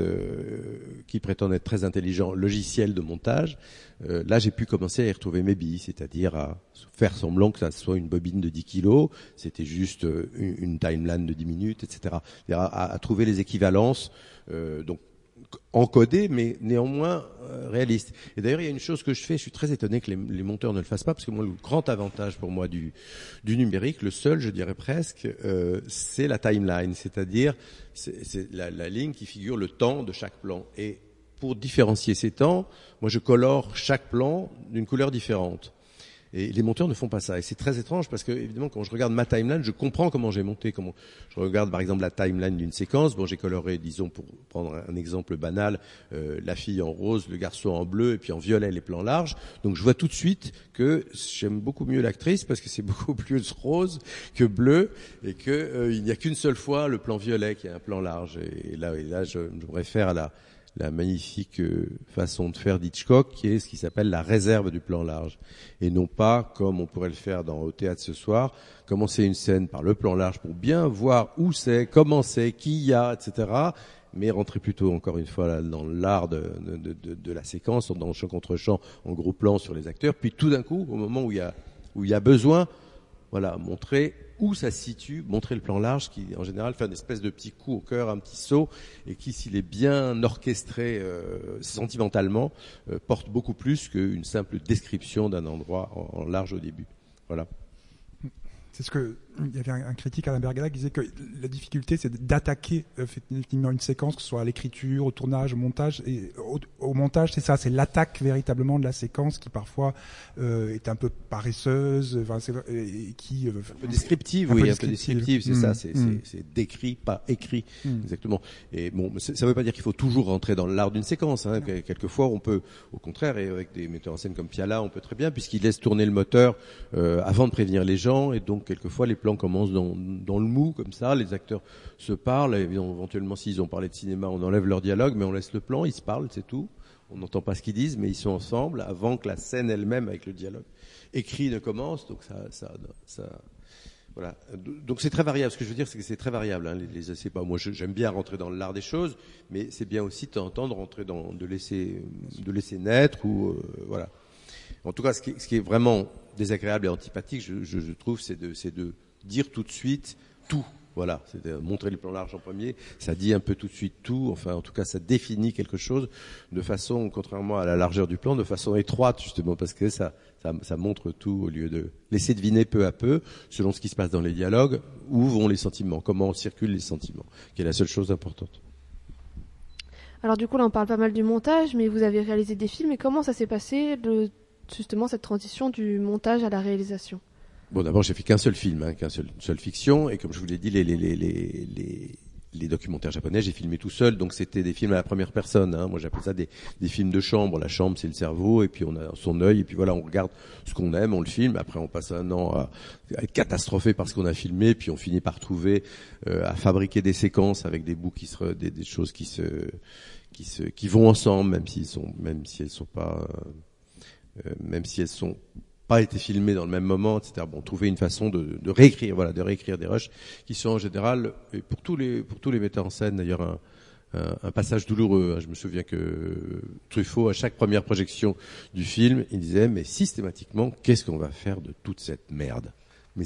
qui prétendent être très intelligents, logiciels de montage, là, j'ai pu commencer à y retrouver mes billes, c'est-à-dire à faire semblant que ça soit une bobine de 10 kilos, c'était juste une timeline de 10 minutes, etc. C'est-à-dire à trouver les équivalences, donc encodées, mais néanmoins réalistes. Et d'ailleurs, il y a une chose que je fais, je suis très étonné que les monteurs ne le fassent pas, parce que moi, le grand avantage pour moi du numérique, le seul, je dirais presque, c'est la timeline, c'est-à-dire c'est la ligne qui figure le temps de chaque plan. Et pour différencier ces temps, moi je colore chaque plan d'une couleur différente. Et les monteurs ne font pas ça. Et c'est très étrange parce que, évidemment, quand je regarde ma timeline, je comprends comment j'ai monté. Je regarde, par exemple, la timeline d'une séquence. Bon, j'ai coloré, disons, pour prendre un exemple banal, la fille en rose, le garçon en bleu, et puis en violet, les plans larges. Donc, je vois tout de suite que j'aime beaucoup mieux l'actrice parce que c'est beaucoup plus rose que bleu et que il n'y a qu'une seule fois le plan violet qui est un plan large. Et là, je me réfère à la magnifique façon de faire d'Hitchcock, qui est ce qui s'appelle la réserve du plan large. Et non pas, comme on pourrait le faire au théâtre ce soir, commencer une scène par le plan large pour bien voir où c'est, comment c'est, qui y a, etc. Mais rentrer plutôt, encore une fois, là, dans l'art de la séquence, dans le champ contre champ, en gros plan sur les acteurs. Puis tout d'un coup, au moment où il y a besoin, voilà, montrer où ça se situe, montrer le plan large qui, en général, fait une espèce de petit coup au cœur, un petit saut, et qui, s'il est bien orchestré sentimentalement, porte beaucoup plus qu'une simple description d'un endroit en large au début. Voilà. C'est ce que il y avait un critique, Alain Bergala, qui disait que la difficulté, c'est d'attaquer effectivement une séquence, que ce soit à l'écriture, au tournage, au montage. Et au montage, c'est ça, c'est l'attaque véritablement de la séquence qui parfois est un peu paresseuse, enfin, et qui un peu descriptive, un peu descriptive, c'est ça, c'est décrit, pas écrit, exactement. Et bon, ça veut pas dire qu'il faut toujours rentrer dans l'art d'une séquence. Hein. Quelquefois, on peut, au contraire, et avec des metteurs en scène comme Piala, on peut très bien, puisqu'il laisse tourner le moteur avant de prévenir les gens, et donc quelquefois les plans commencent dans le mou, comme ça, les acteurs se parlent, et éventuellement s'ils ont parlé de cinéma, on enlève leur dialogue, mais on laisse le plan, ils se parlent, c'est tout. On n'entend pas ce qu'ils disent, mais ils sont ensemble avant que la scène elle-même, avec le dialogue écrit, ne commence. Donc ça voilà. Donc c'est très variable. Ce que je veux dire, c'est que c'est très variable. Hein, c'est pas. Moi, j'aime bien rentrer dans l'art des choses, mais c'est bien aussi de t'entendre rentrer de laisser naître ou voilà. En tout cas, ce qui est vraiment désagréable et antipathique, je trouve, c'est de dire tout de suite tout. Voilà, c'est de montrer le plan large en premier, ça dit un peu tout de suite tout, enfin en tout cas ça définit quelque chose de façon, contrairement à la largeur du plan, de façon étroite justement, parce que ça montre tout au lieu de laisser deviner peu à peu, selon ce qui se passe dans les dialogues, où vont les sentiments, comment circulent les sentiments, qui est la seule chose importante. Alors du coup là on parle pas mal du montage, mais vous avez réalisé des films, et comment ça s'est passé justement cette transition du montage à la réalisation? Bon, d'abord, j'ai fait qu'un seul film, qu'une seule fiction, et comme je vous l'ai dit, les documentaires japonais, j'ai filmé tout seul, donc c'était des films à la première personne. Moi, j'appelle ça des films de chambre. La chambre, c'est le cerveau, et puis on a son œil, et puis voilà, on regarde ce qu'on aime, on le filme. Après, on passe un an à être catastrophé par ce qu'on a filmé, puis on finit par trouver, à fabriquer des séquences avec des bouts des choses qui vont ensemble, même si elles sont pas été filmées dans le même moment, etc. Bon, trouver une façon de réécrire des rushs qui sont en général, et pour tous les metteurs en scène d'ailleurs, un passage douloureux. Je me souviens que Truffaut, à chaque première projection du film, il disait mais systématiquement, qu'est-ce qu'on va faire de toute cette merde? Mais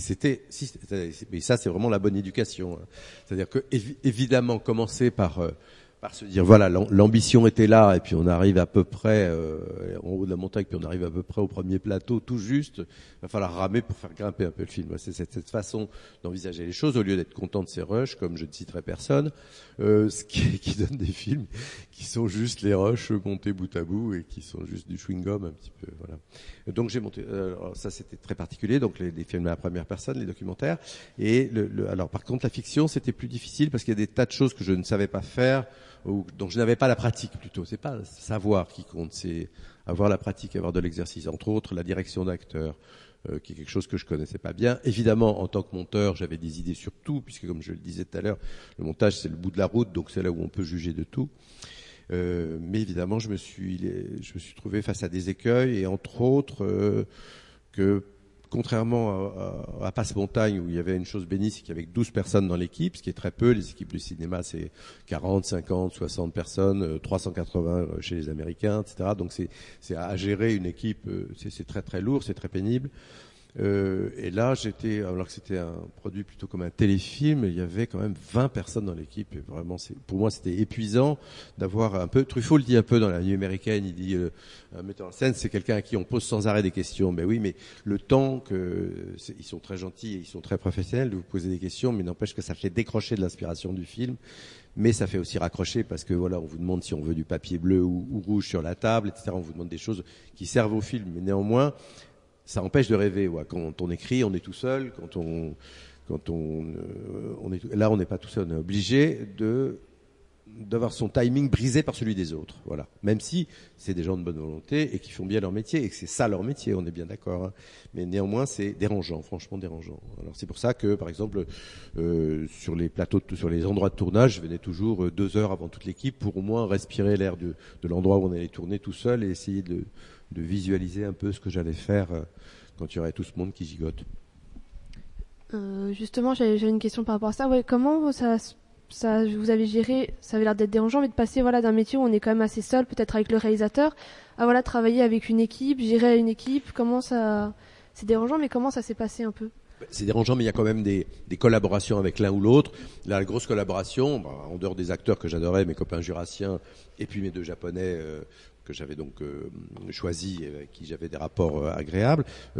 ça, c'est vraiment la bonne éducation. C'est-à-dire que évidemment, commencer par se dire voilà, l'ambition était là, et puis on arrive à peu près en haut de la montagne, puis on arrive à peu près au premier plateau, tout juste. Il va falloir ramer pour faire grimper un peu le film. C'est cette façon d'envisager les choses, au lieu d'être content de ces rushs, comme je ne citerai personne, ce qui donne des films qui sont juste les rushs montés bout à bout et qui sont juste du chewing-gum un petit peu. Voilà. Donc j'ai monté. Alors ça, c'était très particulier. Donc les films à la première personne, les documentaires. Et alors par contre, la fiction, c'était plus difficile parce qu'il y a des tas de choses que je ne savais pas faire, ou dont je n'avais pas la pratique plutôt. C'est pas savoir qui compte, c'est avoir la pratique, avoir de l'exercice. Entre autres, la direction d'acteur, qui est quelque chose que je connaissais pas bien. Évidemment, en tant que monteur, j'avais des idées sur tout, puisque comme je le disais tout à l'heure, le montage c'est le bout de la route, donc c'est là où on peut juger de tout. Mais évidemment, je me suis trouvé face à des écueils, et entre autres que contrairement à Passe-Montagne, où il y avait une chose bénie, c'est qu'il y avait 12 personnes dans l'équipe, ce qui est très peu. Les équipes de cinéma, c'est 40, 50, 60 personnes, 380 chez les Américains, etc. Donc c'est à gérer une équipe, c'est très très lourd, c'est très pénible. Et là, alors que c'était un produit plutôt comme un téléfilm, il y avait quand même 20 personnes dans l'équipe. Et vraiment, pour moi, c'était épuisant d'avoir un peu. Truffaut le dit un peu dans La Nuit américaine. Il dit un metteur en scène, c'est quelqu'un à qui on pose sans arrêt des questions. Mais oui, mais le temps ils sont très gentils et ils sont très professionnels de vous poser des questions, mais n'empêche que ça fait décrocher de l'inspiration du film. Mais ça fait aussi raccrocher parce que voilà, on vous demande si on veut du papier bleu ou rouge sur la table, etc. On vous demande des choses qui servent au film, mais néanmoins, ça empêche de rêver. Quand on écrit, on est tout seul. Là, on n'est pas tout seul. On est obligé d'avoir son timing brisé par celui des autres. Voilà. Même si c'est des gens de bonne volonté et qui font bien leur métier et que c'est ça leur métier, on est bien d'accord. Mais néanmoins, c'est dérangeant, franchement dérangeant. Alors c'est pour ça que, par exemple, sur les plateaux, sur les endroits de tournage, je venais toujours 2 heures avant toute l'équipe pour au moins respirer l'air de l'endroit où on allait tourner tout seul et essayer de visualiser un peu ce que j'allais faire quand il y aurait tout ce monde qui gigote. Justement, j'avais une question par rapport à ça. Ouais, comment ça vous avez géré, ça avait l'air d'être dérangeant, mais de passer d'un métier où on est quand même assez seul, peut-être avec le réalisateur, à travailler avec une équipe, gérer une équipe. Comment ça, c'est dérangeant, mais comment ça s'est passé un peu? C'est dérangeant, mais il y a quand même des collaborations avec l'un ou l'autre. Là, la grosse collaboration, en dehors des acteurs que j'adorais, mes copains jurassiens, et puis mes 2 japonais que j'avais donc choisi, avec qui j'avais des rapports agréables.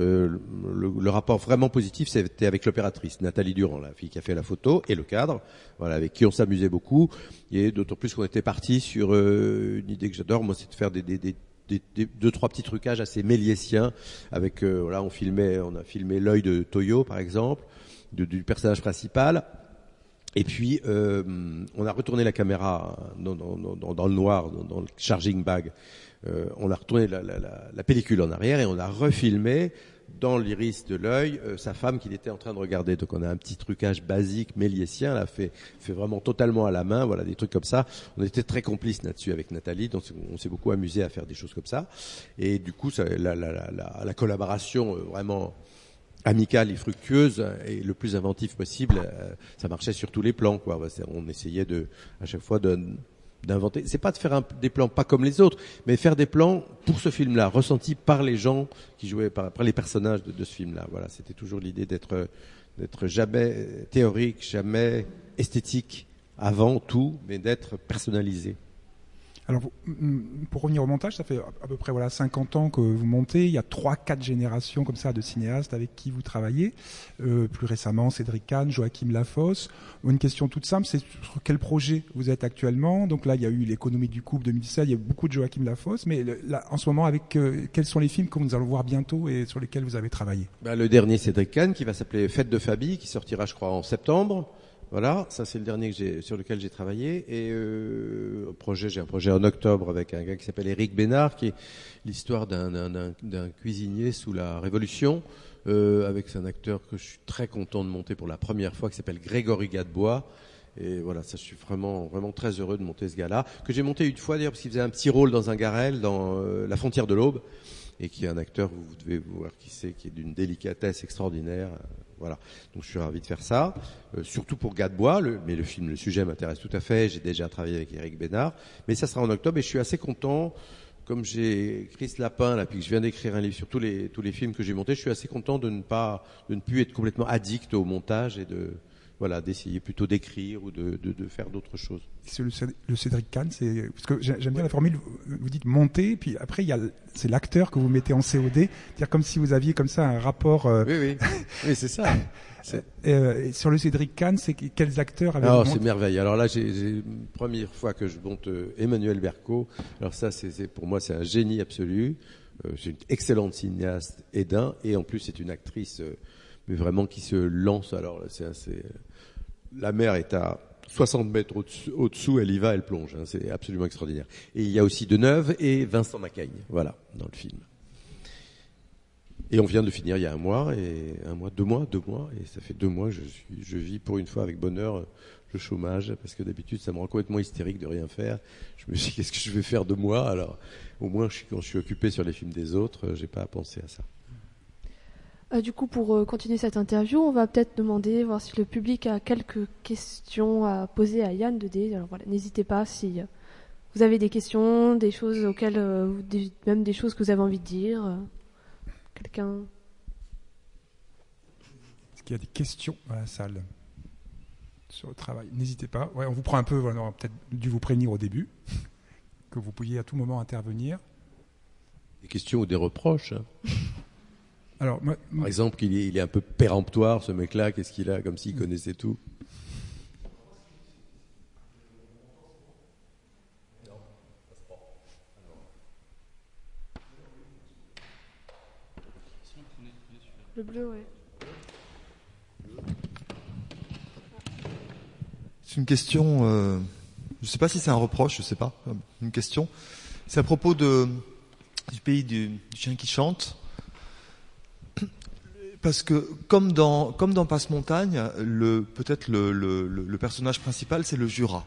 Le rapport vraiment positif, c'était avec l'opératrice, Nathalie Durand, la fille qui a fait la photo, et le cadre, voilà, avec qui on s'amusait beaucoup. Et d'autant plus qu'on était parti sur une idée que j'adore, moi, c'est de faire des 2-3 petits trucages assez méliésiens avec on a filmé l'œil de Toyo par exemple, du personnage principal, et puis on a retourné la caméra dans le noir, dans le charging bag, on a retourné la pellicule en arrière et on a refilmé dans l'iris de l'œil sa femme qu'il était en train de regarder. Donc on a un petit trucage basique méliésien, là, fait vraiment totalement à la main, voilà, des trucs comme ça. On était très complices là-dessus avec Nathalie, donc on s'est beaucoup amusé à faire des choses comme ça. Et du coup, la collaboration vraiment amicale et fructueuse et le plus inventif possible, ça marchait sur tous les plans, quoi. On essayait à chaque fois d'inventer. C'est pas de faire des plans pas comme les autres, mais faire des plans pour ce film-là, ressentis par les gens qui jouaient, par les personnages de ce film-là. Voilà, c'était toujours l'idée d'être jamais théorique, jamais esthétique avant tout, mais d'être personnalisé. Alors, pour revenir au montage, ça fait à peu près 50 ans que vous montez. Il y a 3-4 générations comme ça de cinéastes avec qui vous travaillez. Plus récemment, Cédric Kahn, Joachim Lafosse. Une question toute simple, c'est sur quel projet vous êtes actuellement? Donc là, il y a eu l'Économie du couple 2016, il y a beaucoup de Joachim Lafosse. Mais là, en ce moment, avec quels sont les films que nous allons voir bientôt et sur lesquels vous avez travaillé? Le dernier Cédric Kahn qui va s'appeler Fête de Fabi, qui sortira, je crois, en septembre. Voilà, ça c'est le dernier sur lequel j'ai travaillé. Et j'ai un projet en octobre avec un gars qui s'appelle Éric Bénard, qui est l'histoire d'un cuisinier sous la Révolution, avec un acteur que je suis très content de monter pour la première fois, qui s'appelle Grégory Gadebois. Et voilà, ça, je suis vraiment très heureux de monter ce gars-là, que j'ai monté une fois d'ailleurs parce qu'il faisait un petit rôle dans un Garel, dans La Frontière de l'Aube, et qui est un acteur, vous devez voir qui c'est, qui est d'une délicatesse extraordinaire. Voilà, donc je suis ravi de faire ça, surtout pour Gadebois, mais le sujet m'intéresse tout à fait. J'ai déjà travaillé avec Éric Bénard, mais ça sera en octobre et je suis assez content. Comme j'ai écrit ce lapin là, puis que je viens d'écrire un livre sur tous les films que j'ai montés, je suis assez content de ne plus être complètement addict au montage et d'essayer plutôt d'écrire ou de faire d'autres choses. C'est le Cédric Kahn, parce que j'aime bien la formule. Vous dites monter, puis après c'est l'acteur que vous mettez en COD, c'est-à-dire comme si vous aviez comme ça un rapport. Oui, c'est ça. Et sur le Cédric Kahn, c'est quels acteurs avez-vous monté? C'est merveille. Alors là, j'ai première fois que je monte Emmanuel Berco. Alors ça, pour moi, c'est un génie absolu. C'est une excellente cinéaste et en plus c'est une actrice. Mais vraiment qui se lance. Alors la mer est à 60 mètres au-dessous, elle y va, elle plonge. C'est absolument extraordinaire. Et il y a aussi Deneuve et Vincent Macaigne, voilà, dans le film. Et on vient de finir il y a 2 mois, et ça fait 2 mois que je vis pour une fois avec bonheur le chômage, parce que d'habitude ça me rend complètement hystérique de rien faire. Je me dis qu'est-ce que je vais faire de moi? Alors au moins quand je suis occupé sur les films des autres, j'ai pas à penser à ça. Du coup, pour continuer cette interview, on va peut-être voir si le public a quelques questions à poser à Yann Dedé. Alors voilà, n'hésitez pas si vous avez des questions, des choses auxquelles, même des choses que vous avez envie de dire. Quelqu'un? Est-ce qu'il y a des questions dans la salle sur le travail? N'hésitez pas. Ouais, on vous prend un peu. On a peut-être dû vous prévenir au début que vous pouviez à tout moment intervenir. Des questions ou des reproches? Alors, par exemple, il est un peu péremptoire, ce mec-là. Qu'est-ce qu'il a, comme s'il connaissait tout? Le bleu, ouais. C'est une question. Je ne sais pas si c'est un reproche. Je sais pas. Une question. C'est à propos du pays du chien qui chante. Parce que comme dans Passe-Montagne, peut-être le personnage principal, c'est le Jura.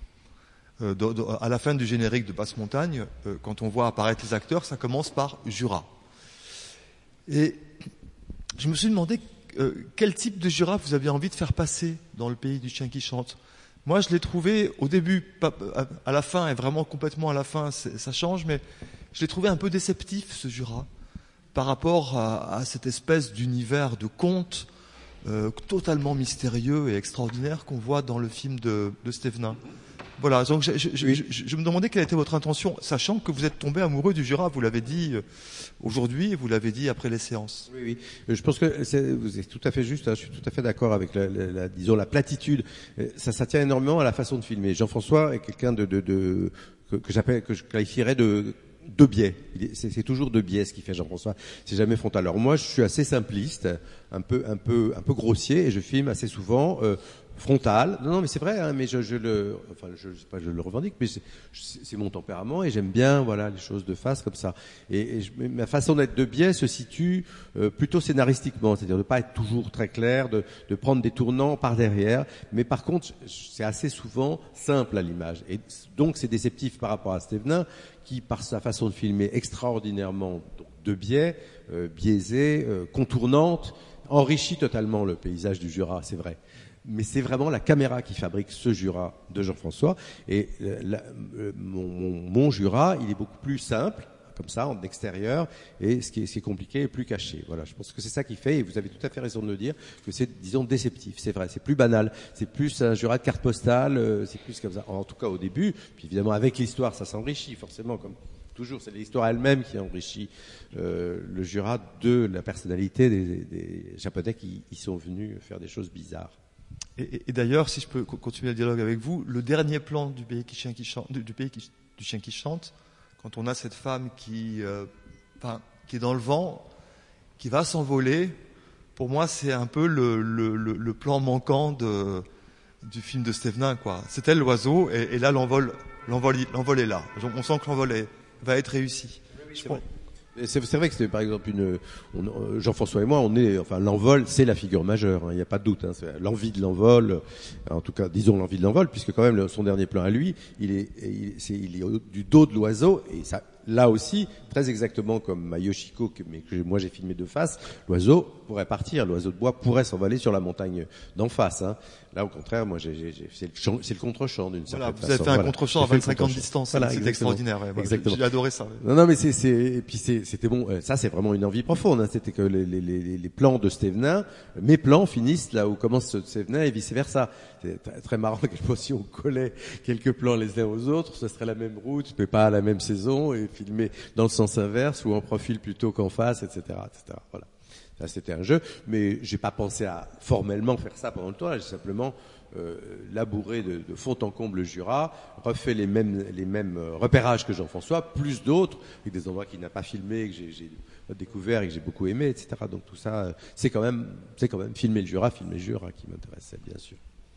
À la fin du générique de Passe-Montagne, quand on voit apparaître les acteurs, ça commence par Jura. Et je me suis demandé quel type de Jura vous aviez envie de faire passer dans le pays du chien qui chante. Moi, je l'ai trouvé au début, à la fin, et vraiment complètement à la fin, ça change, mais je l'ai trouvé un peu déceptif, ce Jura, par rapport à cette espèce d'univers de conte totalement mystérieux et extraordinaire qu'on voit dans le film de Stévenin. Voilà, donc je me demandais quelle était votre intention, sachant que vous êtes tombé amoureux du Jura, vous l'avez dit aujourd'hui et vous l'avez dit après les séances. Oui. Je pense que vous êtes tout à fait juste, je suis tout à fait d'accord avec disons la platitude. Ça tient énormément à la façon de filmer. Jean-François est quelqu'un que je qualifierais de biais. C'est toujours de biais ce qu'il fait Jean-François. C'est jamais frontal. Alors moi, je suis assez simpliste, un peu grossier, et je filme assez souvent frontal. Non, mais c'est vrai. Hein, mais je le revendique, mais c'est mon tempérament et j'aime bien, les choses de face comme ça. Et ma façon d'être de biais se situe plutôt scénaristiquement, c'est-à-dire de pas être toujours très clair, de prendre des tournants par derrière. Mais par contre, c'est assez souvent simple à l'image. Et donc, c'est déceptif par rapport à Stévenin, qui, par sa façon de filmer extraordinairement de biais, biaisée, contournante, enrichit totalement le paysage du Jura, c'est vrai. Mais c'est vraiment la caméra qui fabrique ce Jura de Jean-François. Et mon Jura, il est beaucoup plus simple, comme ça, en extérieur, et ce qui est compliqué est plus caché. Voilà, je pense que c'est ça qui fait, et vous avez tout à fait raison de le dire, que c'est, disons, déceptif. C'est vrai, c'est plus banal, c'est plus un Jura de carte postale, c'est plus comme ça. En tout cas au début, puis évidemment avec l'histoire, ça s'enrichit forcément, comme toujours, c'est l'histoire elle-même qui enrichit le Jura de la personnalité des Japonais qui y sont venus faire des choses bizarres. Et d'ailleurs, si je peux continuer le dialogue avec vous, le dernier plan du pays du chien qui chante, quand on a cette femme qui est dans le vent, qui va s'envoler, pour moi, c'est un peu le plan manquant du film de Stevenin, quoi. C'était l'oiseau, et là, l'envol est là. On sent que l'envol va être réussi. C'est vrai que c'était par exemple Jean-François et moi, l'envol, c'est la figure majeure, il n'y a pas de doute, c'est l'envie de l'envol, en tout cas, disons l'envie de l'envol, puisque quand même son dernier plan à lui, il est du dos de l'oiseau, et ça, là aussi, très exactement comme ma Yoshiko, mais que moi j'ai filmé de face, l'oiseau pourrait partir, l'oiseau de bois pourrait s'envoler sur la montagne d'en face. Là, au contraire, moi, c'est le contre-champ d'une certaine façon. Vous avez fait un contre-champ à 25 ans de distance, c'est extraordinaire. Exactement. J'ai adoré ça. Non, mais c'était bon. Ça, c'est vraiment une envie profonde. C'était que les plans de Stevenin, mes plans finissent là où commence Stevenin et vice versa. C'est très marrant que si on collait quelques plans les uns aux autres, ce serait la même route, mais pas à la même saison, et filmer dans le sens inverse ou en profil plutôt qu'en face, etc., etc. Voilà. Ça, c'était un jeu, mais j'ai pas pensé à formellement faire ça pendant le tournage. J'ai simplement labouré de fond en comble le Jura, refait les mêmes repérages que Jean-François, plus d'autres, avec des endroits qu'il n'a pas filmés, que j'ai découvert et que j'ai beaucoup aimé, etc. Donc tout ça, c'est quand même filmer le Jura qui m'intéressait, bien sûr.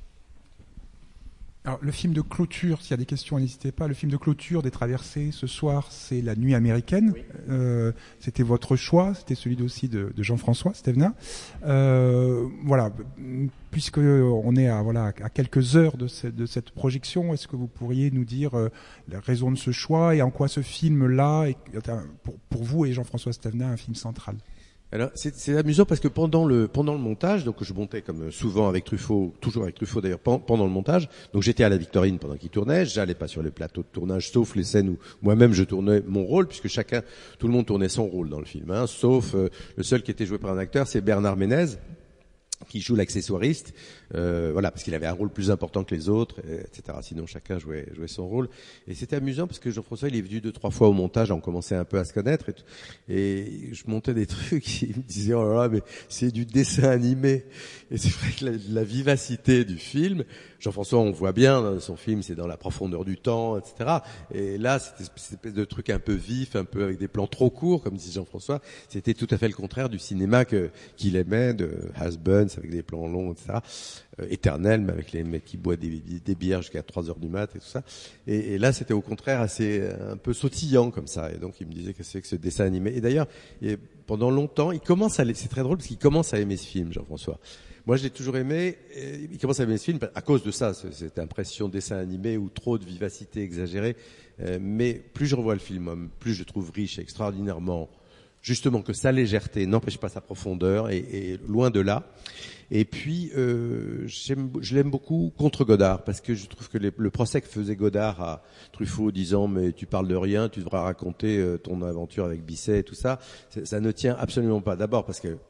Alors, le film de clôture, s'il y a des questions, n'hésitez pas. Le film de clôture des traversées, ce soir, c'est La Nuit américaine. Oui. C'était votre choix, c'était celui aussi de Jean-François Stevenin. Voilà, puisque on est à quelques heures de cette projection, est-ce que vous pourriez nous dire la raison de ce choix et en quoi ce film-là est pour vous et Jean-François Stevenin un film central? Alors c'est amusant parce que pendant le montage, donc je montais comme souvent avec Truffaut, toujours avec Truffaut d'ailleurs pendant le montage. Donc j'étais à la Victorine pendant qu'il tournait, j'allais pas sur les plateaux de tournage sauf les scènes où moi-même je tournais mon rôle, puisque tout le monde tournait son rôle dans le film, sauf le seul qui était joué par un acteur, c'est Bernard Ménez, qui joue l'accessoiriste, parce qu'il avait un rôle plus important que les autres, etc. Sinon chacun jouait son rôle. Et c'était amusant parce que Jean-François il est venu 2-3 fois au montage, on commençait un peu à se connaître, et je montais des trucs, il me disait oh là là, mais c'est du dessin animé. Et c'est vrai que la vivacité du film, Jean-François on voit bien dans son film, c'est dans la profondeur du temps, etc. Et là c'était cette espèce de truc un peu vif, un peu avec des plans trop courts, comme dit Jean-François. C'était tout à fait le contraire du cinéma qu'il aimait, de Has-Buns, avec des plans longs, etc. Éternel, mais avec les mecs qui boivent des bières jusqu'à 3 heures du mat et tout ça. Et là, c'était au contraire un peu sautillant comme ça. Et donc, il me disait que c'est que ce dessin animé. Et d'ailleurs, pendant longtemps, c'est très drôle parce qu'il commence à aimer ce film, Jean-François. Moi, je l'ai toujours aimé. Il commence à aimer ce film à cause de ça, cette impression dessin animé ou trop de vivacité exagérée. Mais plus je revois le film, plus je trouve riche, extraordinairement, justement que sa légèreté n'empêche pas sa profondeur, et loin de là. Et puis, je l'aime beaucoup contre Godard, parce que je trouve que le procès que faisait Godard à Truffaut, disant mais tu parles de rien, tu devras raconter ton aventure avec Bisset et tout ça, ça ne tient absolument pas. D'abord parce que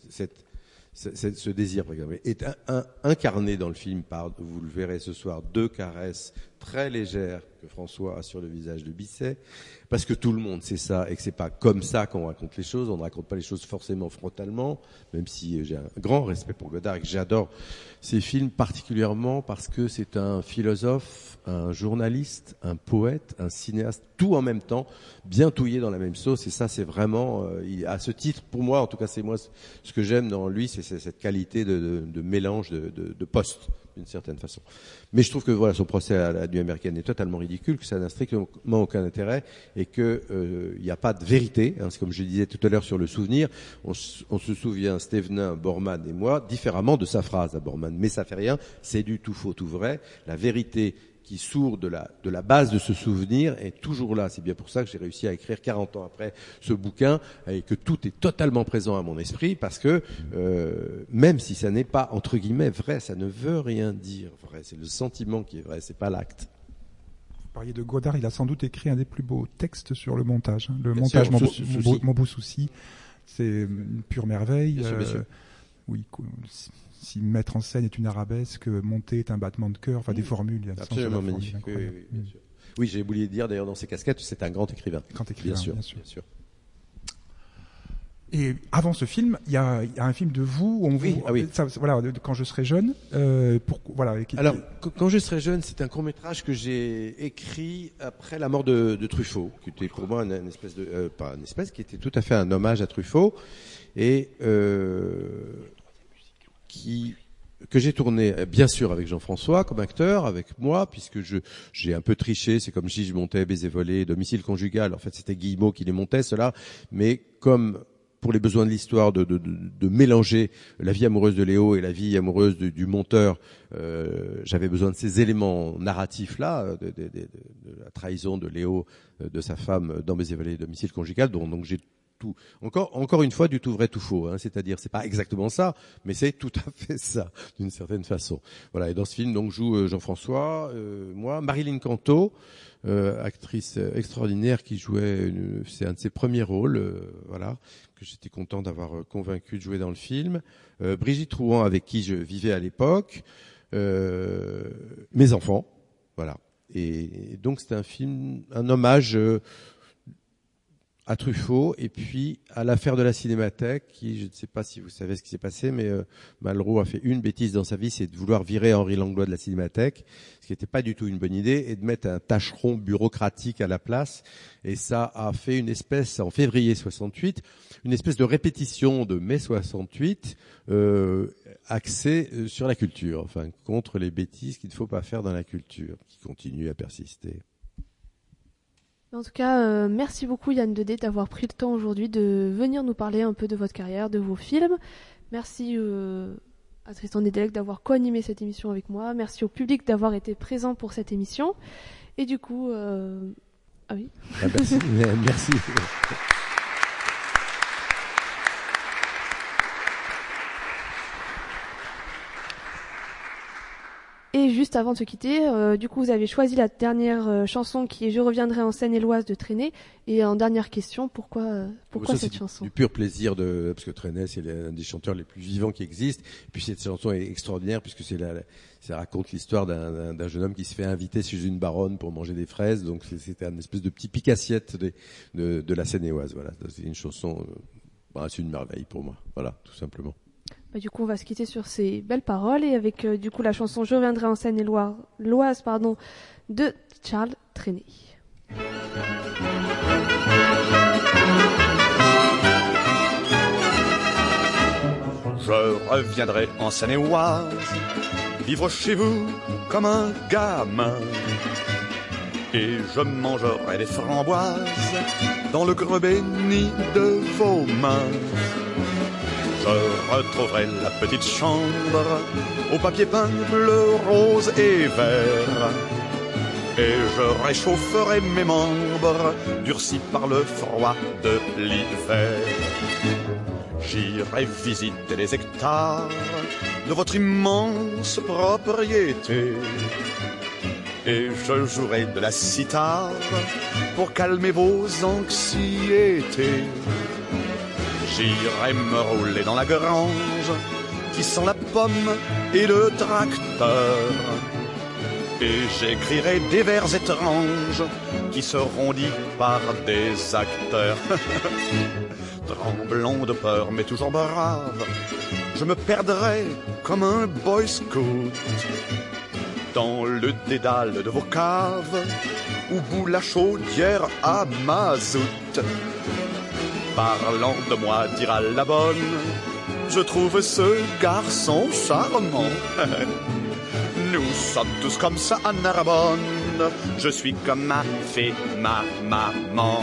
ce désir, par exemple, est incarné dans le film par, vous le verrez ce soir, 2 caresses très légères que François a sur le visage de Bisset, parce que tout le monde sait ça et que c'est pas comme ça qu'on raconte les choses. On ne raconte pas les choses forcément frontalement, même si j'ai un grand respect pour Godard et que j'adore ces films particulièrement parce que c'est un philosophe, un journaliste, un poète, un cinéaste, tout en même temps, bien touillé dans la même sauce. Et ça, c'est vraiment, à ce titre, pour moi, en tout cas, c'est moi ce que j'aime dans lui, c'est cette qualité de mélange de postes, d'une certaine façon. Mais je trouve que voilà, son procès à la Nuit américaine est totalement ridicule, que ça n'a strictement aucun intérêt et que il n'y a pas de vérité. C'est comme je disais tout à l'heure sur le souvenir, on se souvient, Stevenin, Borman et moi, différemment de sa phrase à Borman. Mais ça fait rien, c'est du tout faux, tout vrai. La vérité qui sourd de la base de ce souvenir est toujours là. C'est bien pour ça que j'ai réussi à écrire 40 ans après ce bouquin et que tout est totalement présent à mon esprit, parce que même si ça n'est pas entre guillemets vrai, ça ne veut rien dire vrai. C'est le sentiment qui est vrai, c'est pas l'acte. Vous parliez de Godard, il a sans doute écrit un des plus beaux textes sur le montage. Hein. Le Bien montage, sûr, mon beau souci, c'est une pure merveille. Bien sûr. Oui, si mettre en scène est une arabesque, monter est un battement de cœur, enfin des formules. Il y a Absolument magnifique. Oui, bien sûr. Oui, j'ai oublié de dire d'ailleurs dans ses casquettes, c'est un grand écrivain. Bien sûr. Bien sûr. Et avant ce film, il y a un film de vous, quand je serai jeune. Alors, quand je serai jeune, c'est un court métrage que j'ai écrit après la mort de Truffaut, qui était pour moi une espèce de, qui était tout à fait un hommage à Truffaut, et que j'ai tourné bien sûr avec Jean-François comme acteur, avec moi, puisque j'ai un peu triché. C'est comme si je montais Baiser volé, Domicile conjugal. En fait, c'était Guillemot qui les montait, cela, mais comme pour les besoins de l'histoire, de mélanger la vie amoureuse de Léo et la vie amoureuse du monteur, j'avais besoin de ces éléments narratifs-là, de la trahison de Léo, de sa femme dans Baiser volé, Domicile conjugal, donc j'ai tout, encore une fois, du tout vrai, tout faux, hein, c'est-à-dire, c'est pas exactement ça, mais c'est tout à fait ça, d'une certaine façon. Voilà. Et dans ce film, donc, joue Jean-François, moi, Marilyn Canto, actrice extraordinaire qui jouait, c'est un de ses premiers rôles, voilà, que j'étais content d'avoir convaincu de jouer dans le film. Brigitte Drouin, avec qui je vivais à l'époque, mes enfants, voilà. Et donc, c'était un film, un hommage, à Truffaut et puis à l'affaire de la Cinémathèque, qui, je ne sais pas si vous savez ce qui s'est passé, mais Malraux a fait une bêtise dans sa vie, c'est de vouloir virer Henri Langlois de la Cinémathèque, ce qui n'était pas du tout une bonne idée, et de mettre un tâcheron bureaucratique à la place. Et ça a fait une espèce, en février 68, une espèce de répétition de mai 68, axée sur la culture, enfin contre les bêtises qu'il ne faut pas faire dans la culture, qui continuent à persister. En tout cas, merci beaucoup Yann Dedé d'avoir pris le temps aujourd'hui de venir nous parler un peu de votre carrière, de vos films. Merci à Tristan Nedelec d'avoir co-animé cette émission avec moi. Merci au public d'avoir été présent pour cette émission. Et du coup, ah oui. Merci. Merci. Et juste avant de se quitter, du coup, vous avez choisi la dernière chanson qui est « Je reviendrai en Seine-et-Loise » de Trenet. Et en dernière question, pourquoi cette chanson ? Du pur plaisir parce que Trenet, c'est l'un des chanteurs les plus vivants qui existent. Et puis cette chanson est extraordinaire puisque ça raconte l'histoire d'un jeune homme qui se fait inviter chez une baronne pour manger des fraises. Donc c'était un espèce de petit pique-assiette de la Seine-et-Oise. Voilà, c'est une chanson, c'est une merveille pour moi. Voilà, tout simplement. Du coup, on va se quitter sur ces belles paroles et avec du coup la chanson « Je reviendrai en Seine-et-Loise » de Charles Trenet. Je reviendrai en Seine-et-Oise, vivre chez vous comme un gamin, et je mangerai des framboises dans le creux béni de vos mains. Je retrouverai la petite chambre au papier peint bleu, rose et vert, et je réchaufferai mes membres durcis par le froid de l'hiver. J'irai visiter les hectares de votre immense propriété, et je jouerai de la cithare pour calmer vos anxiétés. J'irai me rouler dans la grange qui sent la pomme et le tracteur, et j'écrirai des vers étranges qui seront dits par des acteurs. Tremblant de peur mais toujours brave, je me perdrai comme un boy scout dans le dédale de vos caves où bout la chaudière à mazout. Parlant de moi, dira la bonne, je trouve ce garçon charmant. Nous sommes tous comme ça à Narbonne, je suis comme ma fée, ma maman.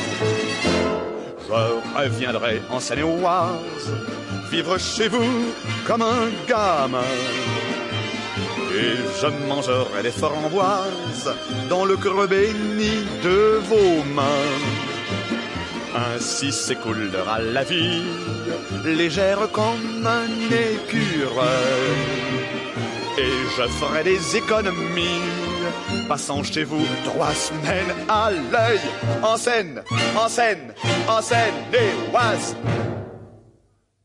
Je reviendrai en Seine-et-Oise, vivre chez vous comme un gamin, et je mangerai des framboises dans le creux béni de vos mains. Ainsi s'écoulera la vie, légère comme un écureuil, et je ferai des économies passant chez vous 3 semaines à l'œil. En scène, en scène, en scène, les oises.